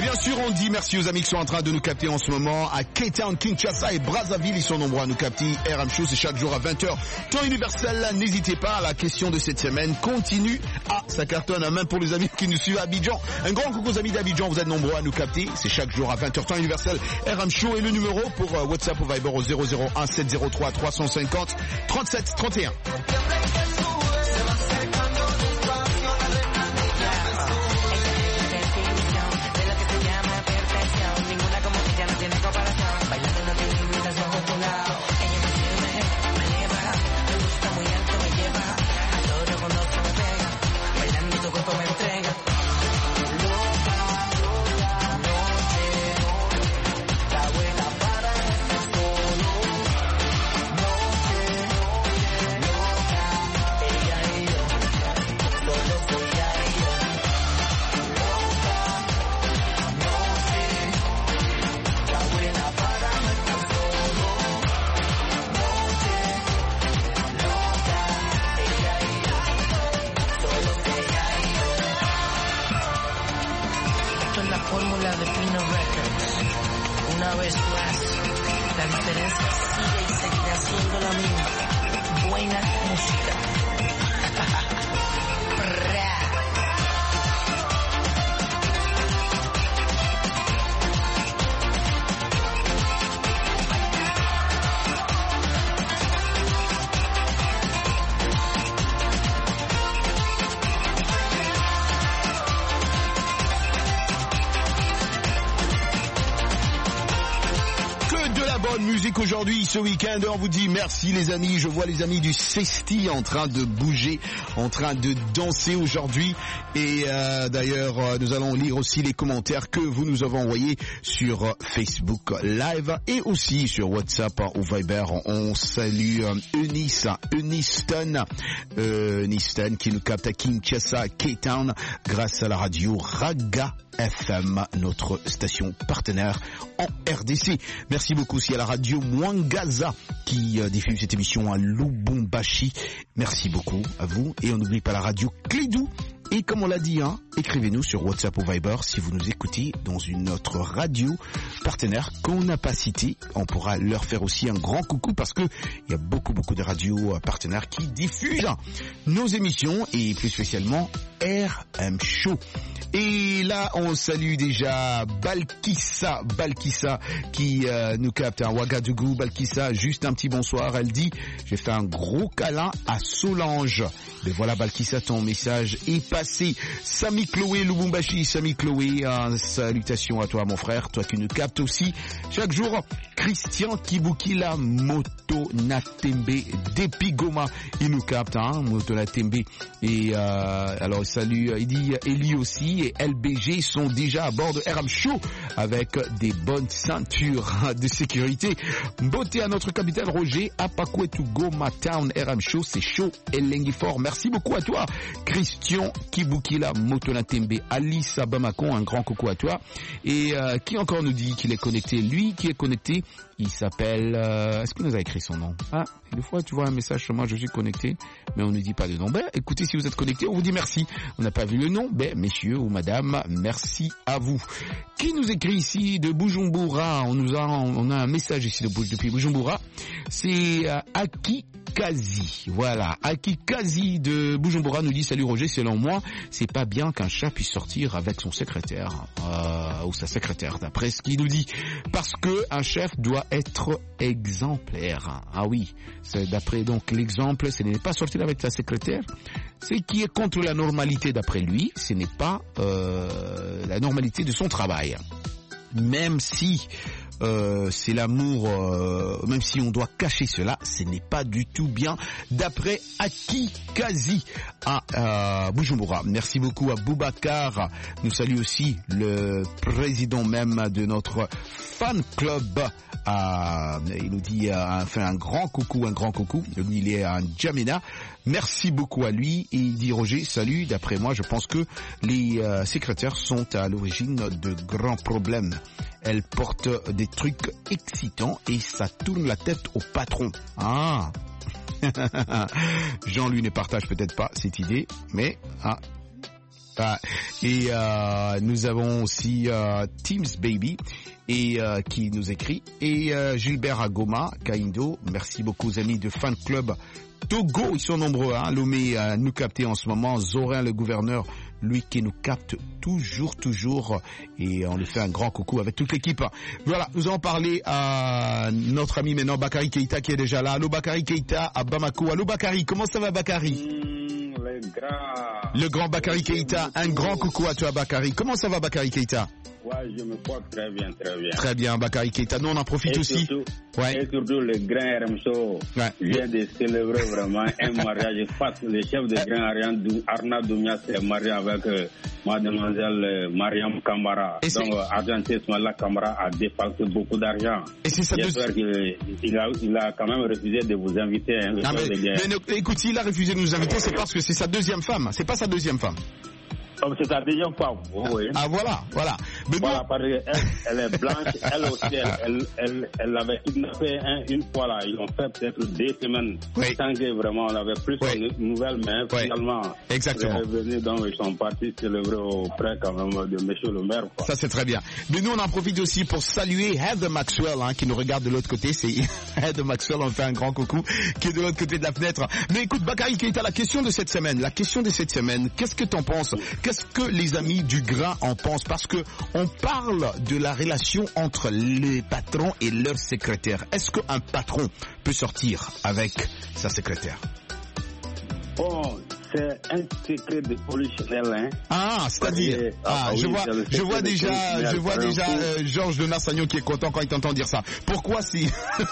bien sûr, on dit merci aux amis qui sont en train de nous capter en ce moment à Cape Town, Kinshasa et Brazzaville. Ils sont nombreux à nous capter. R M Show, c'est chaque jour à vingt heures. Temps universel, n'hésitez pas. La question de cette semaine continue. Ah, ça cartonne, même pour les amis qui nous suivent à Abidjan. Un grand coucou aux amis d'Abidjan. Vous êtes nombreux à nous capter. C'est chaque jour à vingt heures. Temps universel, R M Show. Et le numéro pour euh, WhatsApp ou Viber au zéro zéro un sept zéro trois trois cent cinquante trente-sept trente et un. Aujourd'hui, ce week-end, on vous dit merci les amis. Je vois les amis du Cesti en train de bouger, en train de danser aujourd'hui. Et euh, d'ailleurs, euh, nous allons lire aussi les commentaires que vous nous avez envoyés sur euh, Facebook Live et aussi sur WhatsApp ou Viber. On salue euh, Eunice, Euniston, euh, Euniston qui nous capte à Kinshasa, Cape Town, grâce à la radio Raga F M, notre station partenaire en R D C. Merci beaucoup aussi à la radio Mwangaza qui euh, diffuse cette émission à Lubumbashi. Merci beaucoup à vous. Et on n'oublie pas la radio Clédou. Et comme on l'a dit, hein, écrivez-nous sur WhatsApp ou Viber si vous nous écoutez dans une autre radio partenaire qu'on n'a pas citée. On pourra leur faire aussi un grand coucou parce que il y a beaucoup beaucoup de radios partenaires qui diffusent nos émissions et plus spécialement R M Show. Et là, on salue déjà Balkissa, Balkissa qui euh, nous capte à Ouagadougou. Balkissa, juste un petit bonsoir. Elle dit, j'ai fait un gros câlin à Solange. Mais voilà Balkissa, ton message est passé. Sami Chloé Lubumbashi, Sami Chloé, hein, salutations à toi mon frère, toi qui nous captes aussi chaque jour. Christian Kibukila Moto Natembe d'Epigoma, il nous capte, hein, Moto Natembe. Et euh, alors salut, il dit Eli aussi et L B G sont déjà à bord de R M Show avec des bonnes ceintures de sécurité. Beauté à notre capitaine Roger, Apakwetu Goma Town, R M Show, c'est chaud et Lenguifort. Merci beaucoup à toi, Christian Kibukila Motonatembe, Alice Bamako, un grand coucou à toi. Et euh, qui encore nous dit qu'il est connecté? Lui qui est connecté, il s'appelle... Euh, est-ce qu'il nous a écrit son nom? Ah, des fois tu vois un message sur moi, je suis connecté, mais on ne dit pas de nom. Ben, écoutez, si vous êtes connecté, on vous dit merci. On n'a pas vu le nom, ben, messieurs ou madame, merci à vous. Qui nous écrit ici de Bujumbura? On nous a, on a un message ici de, depuis Bujumbura. C'est euh, Aki Kazi, voilà, Aki Kazi de Bujumbura nous dit salut Roger, selon moi, c'est pas bien qu'un chat puisse sortir avec son secrétaire euh, ou sa secrétaire, d'après ce qu'il nous dit, parce que un chef doit être exemplaire. Ah oui, c'est d'après donc l'exemple, ce n'est pas sortir avec sa secrétaire, ce qui est contre la normalité d'après lui, ce n'est pas euh, la normalité de son travail. Même si Euh, c'est l'amour, euh, même si on doit cacher cela, ce n'est pas du tout bien, d'après Aki Kazi à euh, Bujumbura. Merci beaucoup à Boubacar. Nous salue aussi le président même de notre fan club. Euh, il nous dit, euh, fait un grand coucou, un grand coucou. Il est à N'Djamena. Merci beaucoup à lui. Et il dit Roger, salut. D'après moi, je pense que les euh, secrétaires sont à l'origine de grands problèmes. Elles portent des trucs excitants et ça tourne la tête au patron. Ah. Jean, lui, ne partage peut-être pas cette idée, mais ah, Ah, et euh, nous avons aussi euh, Teams Baby et euh, qui nous écrit. Et euh, Gilbert Agoma, Kaindo, merci beaucoup aux amis de Fan Club Togo, ils sont nombreux, hein, Lomé à nous capter en ce moment, Zorin le gouverneur, lui qui nous capte toujours, toujours, et on lui fait un grand coucou avec toute l'équipe. Voilà, nous allons parler à notre ami maintenant Bakary Keita qui est déjà là. Allô Bakary Keita à Bamako. Allô Bakary, comment ça va Bakary? Mmh, le grand. Le grand Bakary Keita, un grand coucou à toi Bakary. Comment ça va Bakary Keita? Ouais, je me porte très bien, très bien. Très bien, Bakary Keita. Nous, on en profite et aussi. Surtout, ouais. Et surtout, le Grand R M Show ouais. vient de célébrer vraiment un mariage. Face, le chef de Grand Arna Doumia s'est marié avec euh, mademoiselle euh, Mariam Kamara. Et donc, euh, Argenté Ismaila Kamara a dépensé beaucoup d'argent. Et c'est ça. J'espère qu'il a, il a quand même refusé de vous inviter. Hein, non, mais, mais, écoute, s'il a refusé de nous inviter, c'est parce que c'est sa deuxième femme. C'est pas sa deuxième femme. Comme c'est sa deuxième femme. Oh, oui. Ah voilà, voilà. Mais voilà, parce qu'elle elle est blanche, elle aussi, elle, elle, elle, elle l'avait kidnappé hein, une fois là. Ils ont fait peut-être deux semaines oui. sans que vraiment on avait plus oui. de nouvelles, mais oui. finalement, exactement. Ils sont venus, donc ils sont partis célébrer auprès quand même de Monsieur le maire. Quoi. Ça c'est très bien. Mais nous on en profite aussi pour saluer Heather Maxwell hein, qui nous regarde de l'autre côté. C'est Heather Maxwell, on fait un grand coucou, qui est de l'autre côté de la fenêtre. Mais écoute Bakary Keita, la question de cette semaine, la question de cette semaine, qu'est-ce que t'en penses? Qu'est-ce que les amis du grain en pensent? Parce que on parle de la relation entre les patrons et leurs secrétaires. Est-ce qu'un patron peut sortir avec sa secrétaire? Bon, c'est un secret de polichinelle, hein. Ah, c'est-à-dire, ah, ah, je oui, vois, je vois déjà, je vois déjà euh, Georges de Nassagnon qui est content quand il t'entend dire ça. Pourquoi si?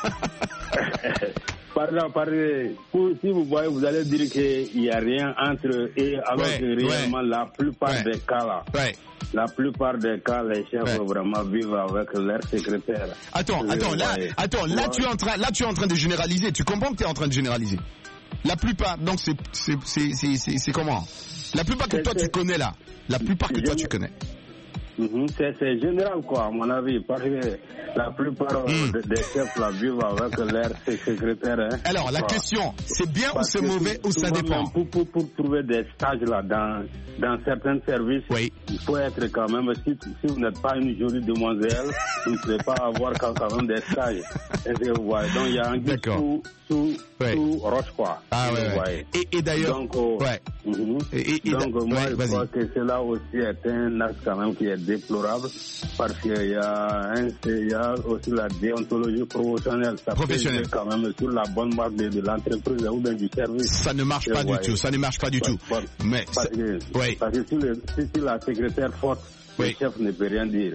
Pardon, pardon. Pour, si vous voyez, vous allez dire qu'il n'y a rien entre eux, alors ouais, que réellement, ouais. la plupart ouais. des cas là, ouais. la plupart des cas, les chefs ouais. vraiment vivent avec leur secrétaire. Attends, je attends, là, voyais. attends, là, ouais. tu es en train, là, tu es en train de généraliser. Tu comprends que tu es en train de généraliser? La plupart, donc c'est, c'est, c'est, c'est, c'est, c'est comment? La plupart que toi tu connais là, la plupart que toi tu connais. Mm-hmm. C'est, c'est général quoi, à mon avis, parce que la plupart mm. des, des chefs la vivent avec leur secrétaire. Hein. Alors la quoi. question, c'est bien parce ou c'est mauvais ou ça dépend? Pour, pour, pour trouver des stages là dans, dans certains services, oui. il faut être quand même, si, si vous n'êtes pas une jolie demoiselle, vous ne pouvez pas avoir quand, quand même des stages. Est-ce que vous voyez? Donc il y a un guide sous, sous, ouais. sous roche quoi. Ah ouais, ouais. Et, et d'ailleurs, donc, oh, ouais. mm-hmm. et, et, donc moi ouais, je vas-y. crois que cela aussi est un acte quand même qui est déplorable parce qu'il y a un, il y a aussi la déontologie professionnelle. Ça professionnelle. Peut quand même sur la bonne marque de, de l'entreprise ou bien du service. Ça ne marche pas du tout. Ça ne marche pas du tout. Mais parce que, oui. parce que si, le, si, si la secrétaire forte, oui. le chef ne peut rien dire.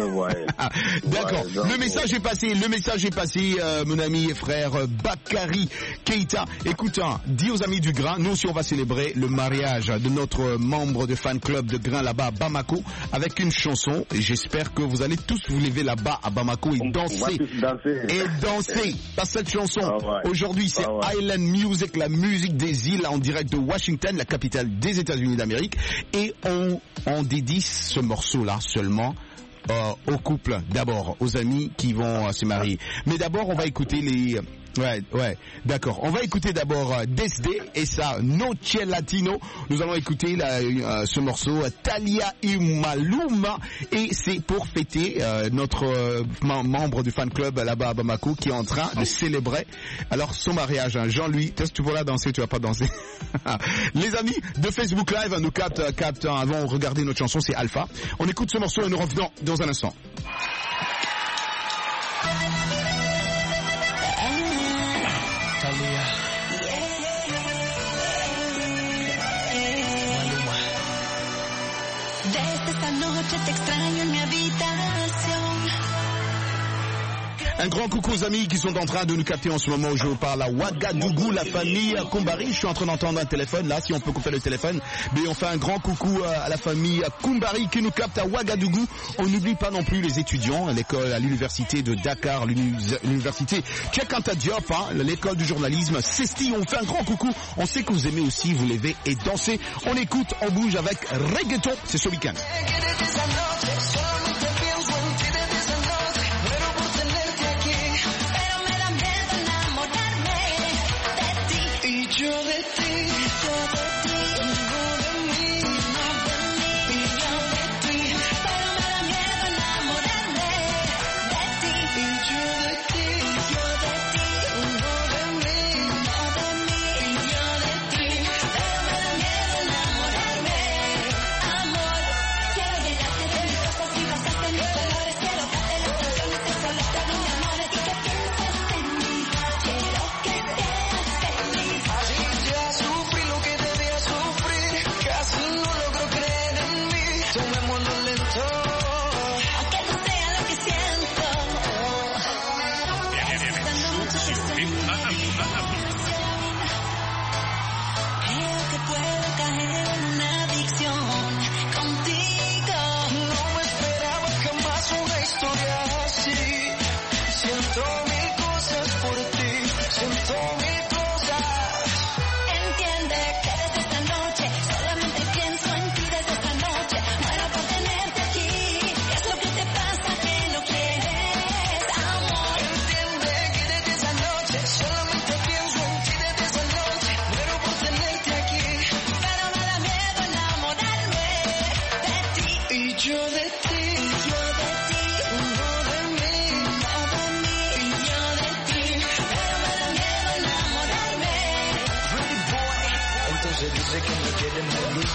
ah, d'accord. Ouais, le message est passé. Le message est passé, euh, mon ami et frère euh, Bakary Keita. Écoute, hein, dis aux amis du grain, nous aussi on va célébrer le mariage de notre membre de fan club de grain là-bas à Bamako avec une chanson. Et j'espère que vous allez tous vous lever là-bas à Bamako et on, danser. On danser. Et danser. Par cette chanson. Ah ouais. Aujourd'hui, c'est ah ouais. Island Music, la musique des îles en direct de Washington, la capitale des États-Unis d'Amérique. Et on, on dédie ce morceau là seulement euh, au couple d'abord, aux amis qui vont euh, se marier. Mais d'abord on va écouter les ouais ouais d'accord. On va écouter d'abord euh, Desde et ça Noche Latino. Nous allons écouter la, euh, ce morceau Talia y Maluma et c'est pour fêter euh, notre euh, membre du fan club là-bas à Bamako qui est en train de célébrer alors son mariage. Hein. Jean-Louis, tu vas là danser, tu vas pas danser. Les amis de Facebook Live nous captent, captent avant de regarder notre chanson, c'est Alpha. On écoute ce morceau et nous revenons dans un instant. Desde esta noche te extraño en mi habitación. Un grand coucou aux amis qui sont en train de nous capter en ce moment où je vous parle à Ouagadougou, la famille Kumbari. Je suis en train d'entendre un téléphone là, si on peut couper le téléphone. Mais on fait un grand coucou à la famille Kumbari qui nous capte à Ouagadougou. On n'oublie pas non plus les étudiants à l'école, à l'université de Dakar, l'université Cheikh Anta Diop, hein, l'école du journalisme, Cesti. On fait un grand coucou. On sait que vous aimez aussi vous lever et danser. On écoute, on bouge avec reggaeton. C'est ce week-end. Yo de ti, yo de ti, no de mí, no de mí.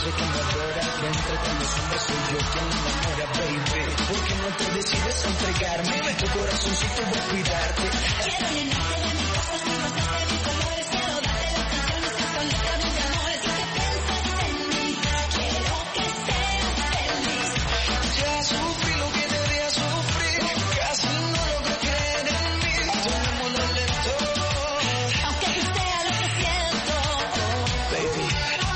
sé que no adoras, dentro de los hombres soy yo quien me enamora, baby. ¿Por qué no te decides a entregarme? Tu corazoncito voy a cuidarte. Quiero llenarte de mis cosas, demostrarte mis colores. Quiero darte las canciones que son letras de mis amores. Y que pienses en mí, quiero que seas feliz. Ya sufrí lo que debía sufrir, casi no logro creer en mí. Tomémoslo lento, aunque tú seas lo que siento, baby.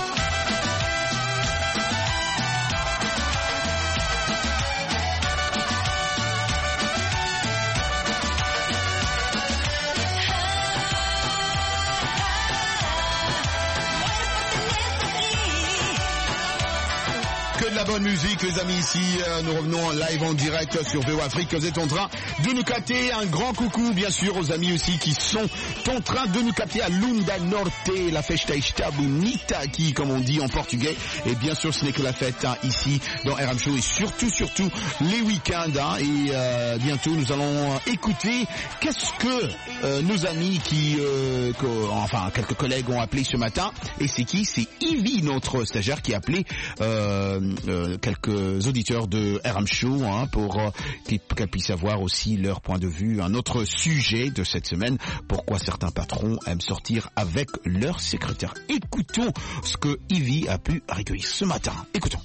Que de la bonne musique, les amis, ici. Euh, nous revenons en live en direct sur V O Afrique. Vous êtes en train de nous capter. Un grand coucou, bien sûr, aux amis aussi qui sont en train de nous capter à Lunda Norte, la festa está bonita, qui, comme on dit en portugais. Et bien sûr, ce n'est que la fête hein, ici dans R M Show et surtout, surtout les week-ends. Hein, et euh, bientôt, nous allons écouter qu'est-ce que euh, nos amis qui, euh, que, enfin, quelques collègues ont appelé ce matin. Et c'est qui? C'est Ivy, notre stagiaire, qui a appelé euh, euh, quelques auditeurs de R M Show hein, pour euh, qu'elles puissent avoir aussi leur point de vue. Un autre sujet de cette semaine, pourquoi certains patrons aiment sortir avec leur secrétaire. Écoutons ce que Ivy a pu recueillir ce matin. Écoutons.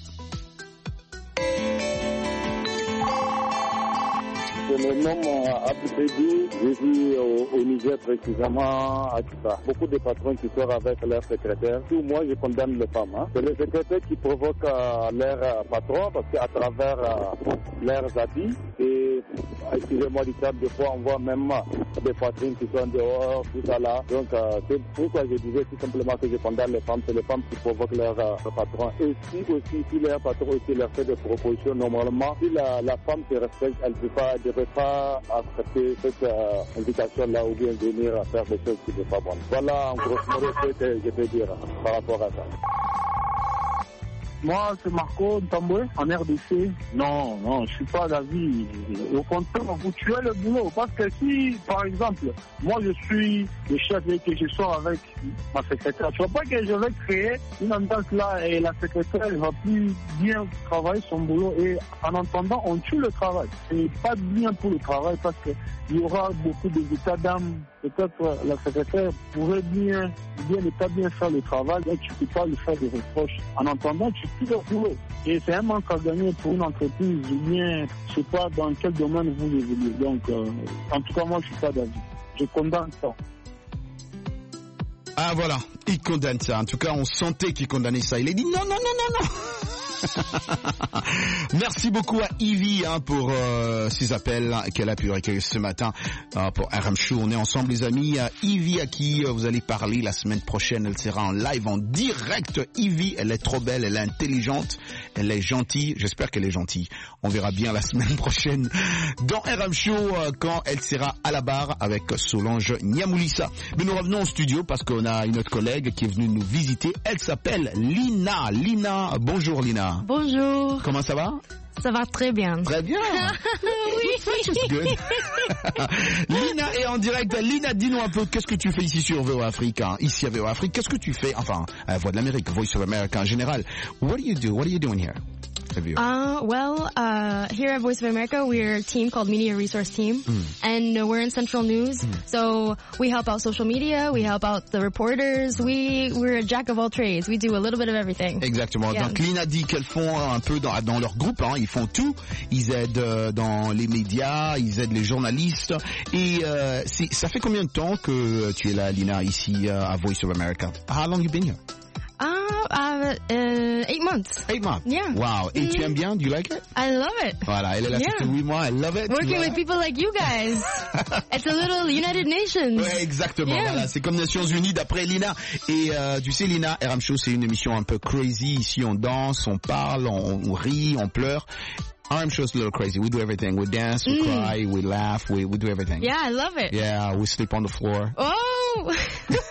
Je me nomme Abdoubedi, je vis au, au Niger précisément à Kiba. Beaucoup de patrons qui sortent avec leurs secrétaires. Tout moi, je condamne les femmes. Hein. C'est les secrétaires qui provoquent euh, leurs euh, patrons parce qu'à travers euh, leurs habits et excusez-moi du terme, des fois on voit même des patrons qui sont dehors, tout ça là. Donc euh, c'est pourquoi je disais tout simplement que je condamne les femmes. C'est les femmes qui provoquent leurs euh, patrons. Et si aussi, si leur patron aussi leur fait des propositions, normalement, si la, la femme se respecte, elle ne peut pas pas accepter cette euh, invitation-là ou bien venir faire des choses qui ne sont pas bonnes. Voilà en gros modo ce que je peux dire par rapport à ça. Moi, c'est Marco Ntamboué, en R D C. Non, non, je suis pas d'avis. Au contraire, vous tuez le boulot. Parce que si, par exemple, moi je suis le chef et que je sors avec ma secrétaire, tu vois pas que je vais créer une entente là et la secrétaire ne va plus bien travailler son boulot et en entendant, on tue le travail. C'est pas bien pour le travail parce que il y aura beaucoup d'états d'âme. Peut-être la secrétaire pourrait bien, bien ne pas bien faire le travail et tu peux pas lui faire des reproches. En entendant, tu tues le boulot. Et c'est un manque à gagner pour une entreprise ou bien, je sais pas dans quel domaine vous évoluez. Donc, euh, en tout cas, moi, je suis pas d'avis. Je condamne ça. Ah voilà, il condamne ça. En tout cas, on sentait qu'il condamnait ça. Il a dit non, non, non, non, non. Merci beaucoup à Ivy hein, pour euh, ces appels qu'elle a pu recueillir ce matin euh, pour R M Show. On est ensemble les amis. Euh, Ivy à qui euh, vous allez parler la semaine prochaine, elle sera en live en direct. Ivy, elle est trop belle, elle est intelligente, elle est gentille. J'espère qu'elle est gentille. On verra bien la semaine prochaine dans R M Show euh, quand elle sera à la barre avec Solange Niamoulissa. Mais nous revenons au studio parce qu'on a une autre collègue qui est venue nous visiter. Elle s'appelle Lina. Lina, bonjour Lina. Bonjour. Comment ça va? Ça va très bien. Très bien. Oui. Good. Lina est en direct. Lina, dis-nous un peu, qu'est-ce que tu fais ici sur V O Afrique, hein? Ici à V O Afrique, qu'est-ce que tu fais? Enfin, à Voix de l'Amérique, Voice of America en général. What do you do? What are you doing here? Uh, well, uh, here at Voice of America, we're a team called Media Resource Team, mm. and uh, we're in Central News. Mm. So we help out social media, we help out the reporters. We we're a jack of all trades. We do a little bit of everything. Exactement. Yeah. Donc Lina dit qu'elles font un peu dans, dans leur groupe. Hein, ils font tout. Ils aident euh, dans les médias, ils aident les journalistes. Et euh, c'est, ça fait combien de temps que tu es là, Lina, ici euh, à Voice of America? How long you been here? Uh, uh, uh, eight months. Eight months? Yeah. Wow. Et mm. tu aimes bien? Do you like it? I love it. Voilà, elle est là, yeah. c'était huit mois, I love it. Working with people like you guys. It's a little United Nations. Ouais, exactement. Yeah. Voilà, c'est comme Nations Unies d'après Lina. Et euh, tu sais, Lina, R M Show, c'est une émission un peu crazy. Ici, on danse, on parle, on, on rit, on pleure. R M Show's a little crazy. We do everything. We dance, we mm. cry, we laugh, we, we do everything. Yeah, I love it. Yeah, we sleep on the floor. Oh!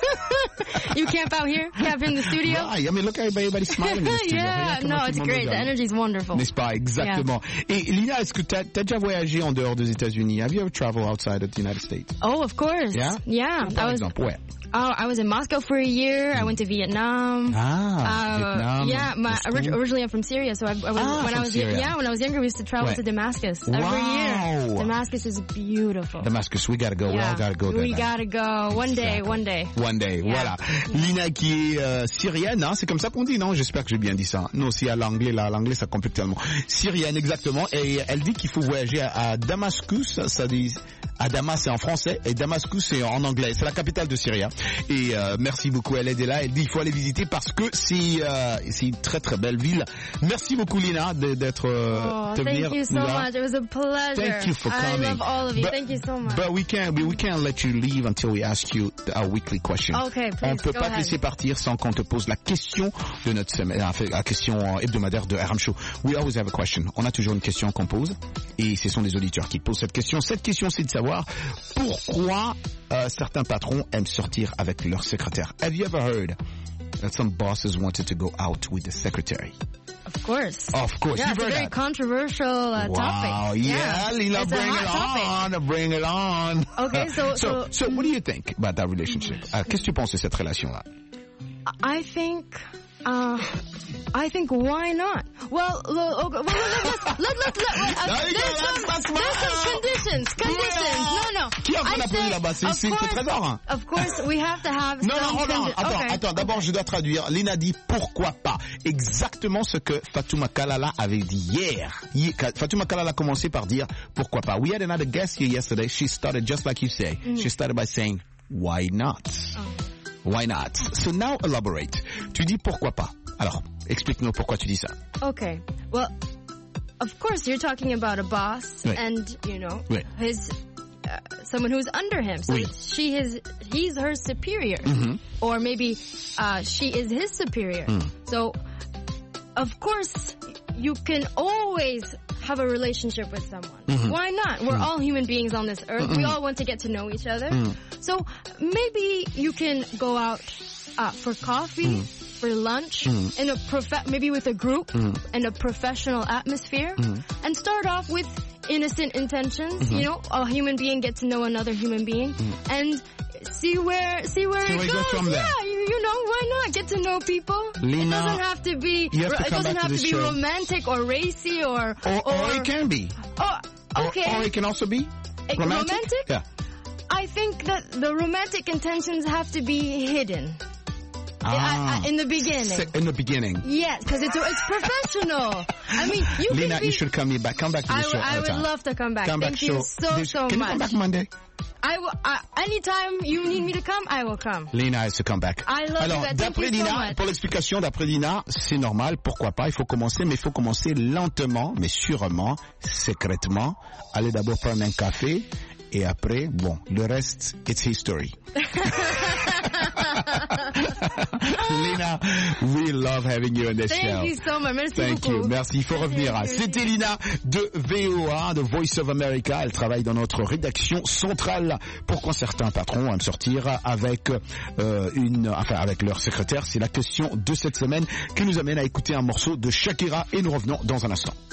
You camp out here? Camp in the studio? Right. I mean, look at everybody, everybody smiling in the studio. Yeah, no, it's great. The energy is wonderful. N'est-ce pas? Exactement. Yeah. Et Lina, est-ce que tu as déjà voyagé en dehors des États-Unis? Have you ever traveled outside of the United States? Oh, of course. Yeah? Yeah. Par I exemple, was, ouais. Oh, I was in Moscow for a year. I went to Vietnam. Ah, uh, Vietnam. Yeah, my, orig- originally I'm from Syria, so I, I was, ah, when I was Syria. yeah when I was younger, we used to travel ouais. to Damascus wow. every year. Damascus is beautiful. Damascus, we gotta go. Yeah. We all gotta go there. We gotta go. One day, exactly. one day. One day, yeah. Voilà. Lina qui est euh, syrienne, hein, c'est comme ça qu'on dit, non? J'espère que j'ai bien dit ça. Non, si à l'anglais, là, l'anglais ça complique tellement. Syrienne, exactement. Et elle dit qu'il faut voyager à, à Damascus, ça dit à Damas c'est en français et Damascus c'est en anglais. C'est la capitale de Syrie. Et euh, merci beaucoup, elle est là. Elle dit il faut aller visiter parce que c'est euh, c'est une très très belle ville. Merci beaucoup Lina d'être euh, oh, de venir. Thank you so là. much. It was a pleasure. Thank you for coming. I love all of you. But, thank you so much. But we can't we, we can't let you leave until we ask you our weekly question. Okay, please. On peut go pas ahead. te laisser partir sans qu'on te pose la question de notre semaine, la question hebdomadaire de R M Show. We always have a question. On a toujours une question qu'on pose et ce sont des auditeurs qui posent cette question. Cette question, c'est de savoir pourquoi euh, certains patrons aiment sortir avec leur secrétaire. Have you ever heard that some bosses wanted to go out with the secretary? Of course. Of course. Yeah, You've it's a heard very that. controversial uh, wow. topic. Wow, yeah, yeah. Lila, it's bring it on, topic. bring it on. Okay, so... so, so, so what do you think about that relationship? Uh, qu'est-ce que tu penses de cette relation-là? I think... Uh, I think why not? Well, look, okay, well let, let's, let, let, let, uh, no, there's, some, there's some conditions. Conditions. No, no. Qui a I appelé là-bas? C'est c'est très rare. Hein? Of course, we have to have non, some non, hold on. Attends, okay. attends. D'abord, je dois traduire. Lina dit pourquoi pas. Exactement ce que Fatouma Kalala avait dit hier. Fatouma Kalala a commencé par dire pourquoi pas. We had another guest here yesterday. She started just like you say. Mm. She started by saying, why not? Oh. Why not? So now elaborate. Tu dis pourquoi pas. Alors, explique-nous pourquoi tu dis ça. Okay. Well, of course you're talking about a boss oui. and, you know, oui. his uh, someone who's under him. So oui. she is he's her superior. Mm-hmm. Or maybe uh, she is his superior. Mm. So of course you can always have a relationship with someone. Mm-hmm. Why not? We're mm. all human beings on this earth. Mm-hmm. We all want to get to know each other. Mm. So maybe you can go out uh, for coffee, mm. for lunch, mm. in a prof- maybe with a group, mm. in a professional atmosphere, mm. and start off with innocent intentions. Mm-hmm. You know, a human being get to know another human being, mm. and see where see where so it goes. goes. From yeah, there. you, you know, why not get to know people? Lina, it doesn't have to be. have to it doesn't have to, to be show. romantic or racy or or, or or it can be. Oh, okay. Or, or it can also be romantic. romantic? Yeah. I think that the romantic intentions have to be hidden. Ah, in the beginning. In the beginning. Yes, because it's it's professional. I mean, you Lina, can be, you should come back. Come back to the I, show. I would time. love to come back. Come Thank back you show. so There's, so can much. Can you come back Monday? I will. Uh, anytime you need me to come, I will come. Lina has to come back. I love Alors, that. d'après Thank you Lina, so much. pour l'explication, d'après Lina, c'est normal. Pourquoi pas? Il faut commencer, mais il faut commencer lentement, mais sûrement, secrètement. Aller d'abord prendre un café. Et après, bon, le reste, it's history. Lina, we love having you on this Thank show. Thank you so much. Merci Thank beaucoup. you. Merci. Il faut revenir. C'était Lina de V O A, de Voice of America. Elle travaille dans notre rédaction centrale. Pourquoi certains patrons aiment sortir avec euh, une, enfin avec leur secrétaire? C'est la question de cette semaine qui nous amène à écouter un morceau de Shakira et nous revenons dans un instant.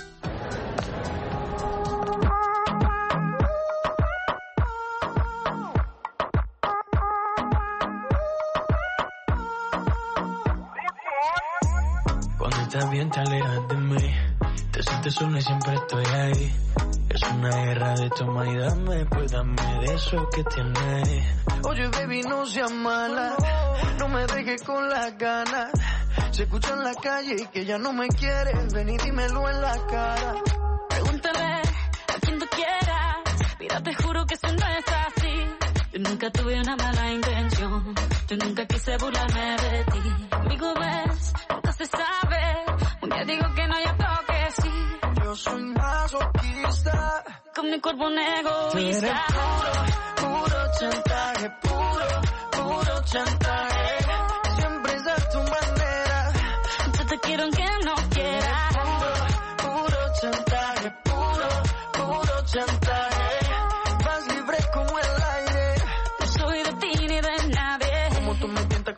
Estás bien, te alejas de mí. Te sientes sola y siempre estoy ahí. Es una guerra de toma y dame, pues dame de eso que tienes. Oye, baby, no seas mala. No me dejes con las ganas. Se escucha en la calle y que ya no me quieres. Ven y dímelo en la cara. Pregúntale a quien tú quieras. Mira, te juro que eso no es así. Yo nunca tuve una mala intención. Yo nunca quise burlarme de ti. Amigo, ves, nunca se sabe. Un día digo que no, ya toque sí. Yo soy masoquista. Con mi cuerpo un egoísta. Tú eres puro, puro chantaje. Puro, puro chantaje. Siempre es a tu manera. Yo te quiero aunque no quieras. Puro, puro chantaje. Puro, puro chantaje. Vas libre como el aire. No soy de ti ni de nadie. Como tú me tientas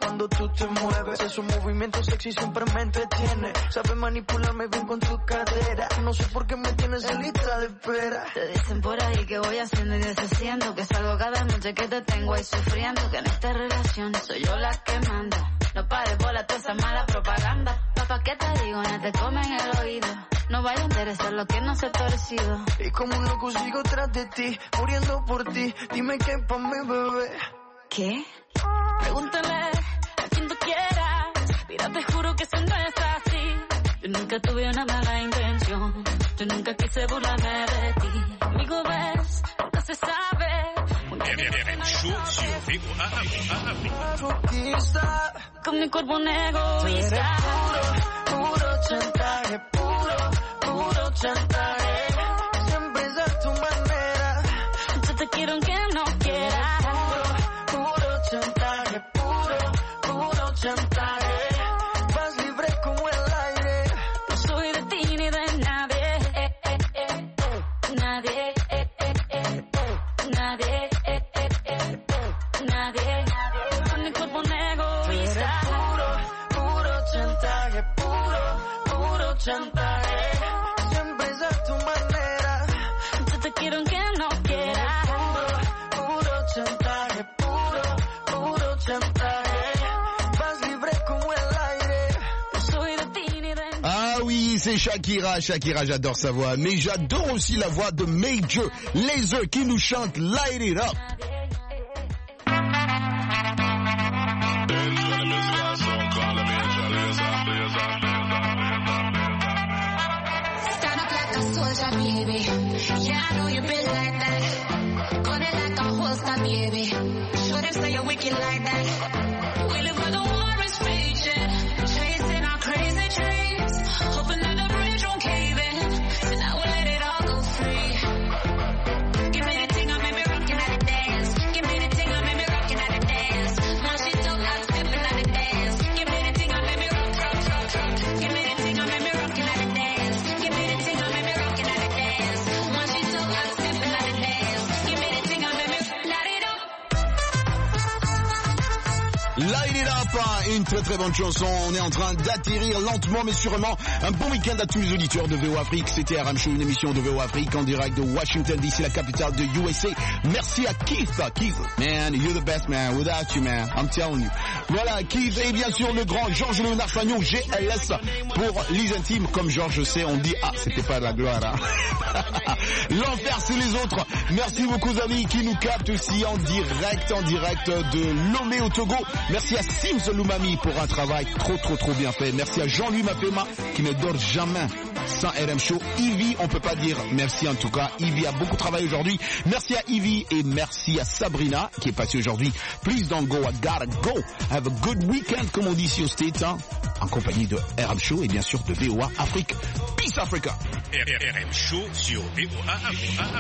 te mueves. Esos movimientos sexy siempre me entretiene. Sabes manipularme bien con tu cadera. No sé por qué me tienes en lista de espera. Te dicen por ahí que voy haciendo y deshaciendo, que salgo cada noche que te tengo ahí sufriendo, que en esta relación soy yo la que manda. No pares bola toda esa mala propaganda. Papá, ¿qué te digo? No te comen el oído. No vaya a interesar lo que no se ha torcido. Y como un loco sigo tras de ti, muriendo por ti. Dime qué pa' mi bebé. ¿Qué? Pregúntale a quien tú quieras. Mira, te juro que eso no es así. Yo nunca tuve una mala intención. Yo nunca quise burlarme de ti. Amigo, ves, nunca se sabe. Con mi cuerpo un egoísta. Puro, puro chantaje, puro, puro chantaje. Siempre es a tu manera. Yo te quiero aunque no quieras. Puro, puro chantaje, puro, puro chantaje. Vas libre como el aire. No soy de ti ni de nadie. Eh, eh, eh, eh. Nadie. Eh, eh, eh, eh. Nadie. Eh, eh, eh, eh. Nadie. Con mi cuerpo un egoísta. Puro, puro chantaje, puro, puro chantaje. Siempre es a tu manera. Yo te quiero aunque no quieras. Puro, puro chantaje, puro, puro chantaje. Vas libre como el aire. No soy de ti ni de nadie. Ah oui, c'est Shakira. Shakira, j'adore sa voix. Mais j'adore aussi la voix de Major Lazer qui nous chante Light It Up. Stand up like a soldier, baby. Yeah, I know you been like that. Gun it like a holster, baby. Show them say you're wicked like that. We live where the war is raging, chasing our crazy dreams, hoping that the bridge won't cave in. So now we'll let it all go free. Give me the thing, I make me rockin' at the dance. Give me the thing, I make me rockin' at the dance. Now she don't like stepping at the dance. Give me the thing, I make me rock, rock, rock, rock. Give me the thing, I make me rockin' at the dance. Give me the thing, I make me rockin' at the dance. Now she don't like stepping at the dance. Give me the thing, I make me light it up. Light It Up, une très très bonne chanson. On est en train d'atterrir lentement mais sûrement. Un bon week-end à tous les auditeurs de V O Afrique. C'était R M Show, une émission de V O Afrique en direct de Washington D C, la capitale de U S A. Merci à Keith. Keith, man, you're the best man. Without you, man, I'm telling you. Voilà, Keith et bien sûr le grand Georges Léonard Fagnon, G L S pour les intimes. Comme Georges sait, on dit ah, c'était pas de la gloire. Hein. L'enfer c'est les autres. Merci beaucoup aux amis qui nous captent aussi en direct, en direct de Lomé au Togo. Merci à Sims Lumami pour un travail trop trop trop bien fait. Merci à Jean-Louis Mapema qui ne dort jamais sans R M Show. Ivy, on peut pas dire merci en tout cas. Ivy a beaucoup travaillé aujourd'hui. Merci à Ivy et merci à Sabrina qui est passée aujourd'hui. Please don't go, I gotta go. Have a good weekend comme on dit ici au States, hein, en compagnie de R M Show et bien sûr de V O A Afrique. Peace Africa. R M Show sur V O A Afrique.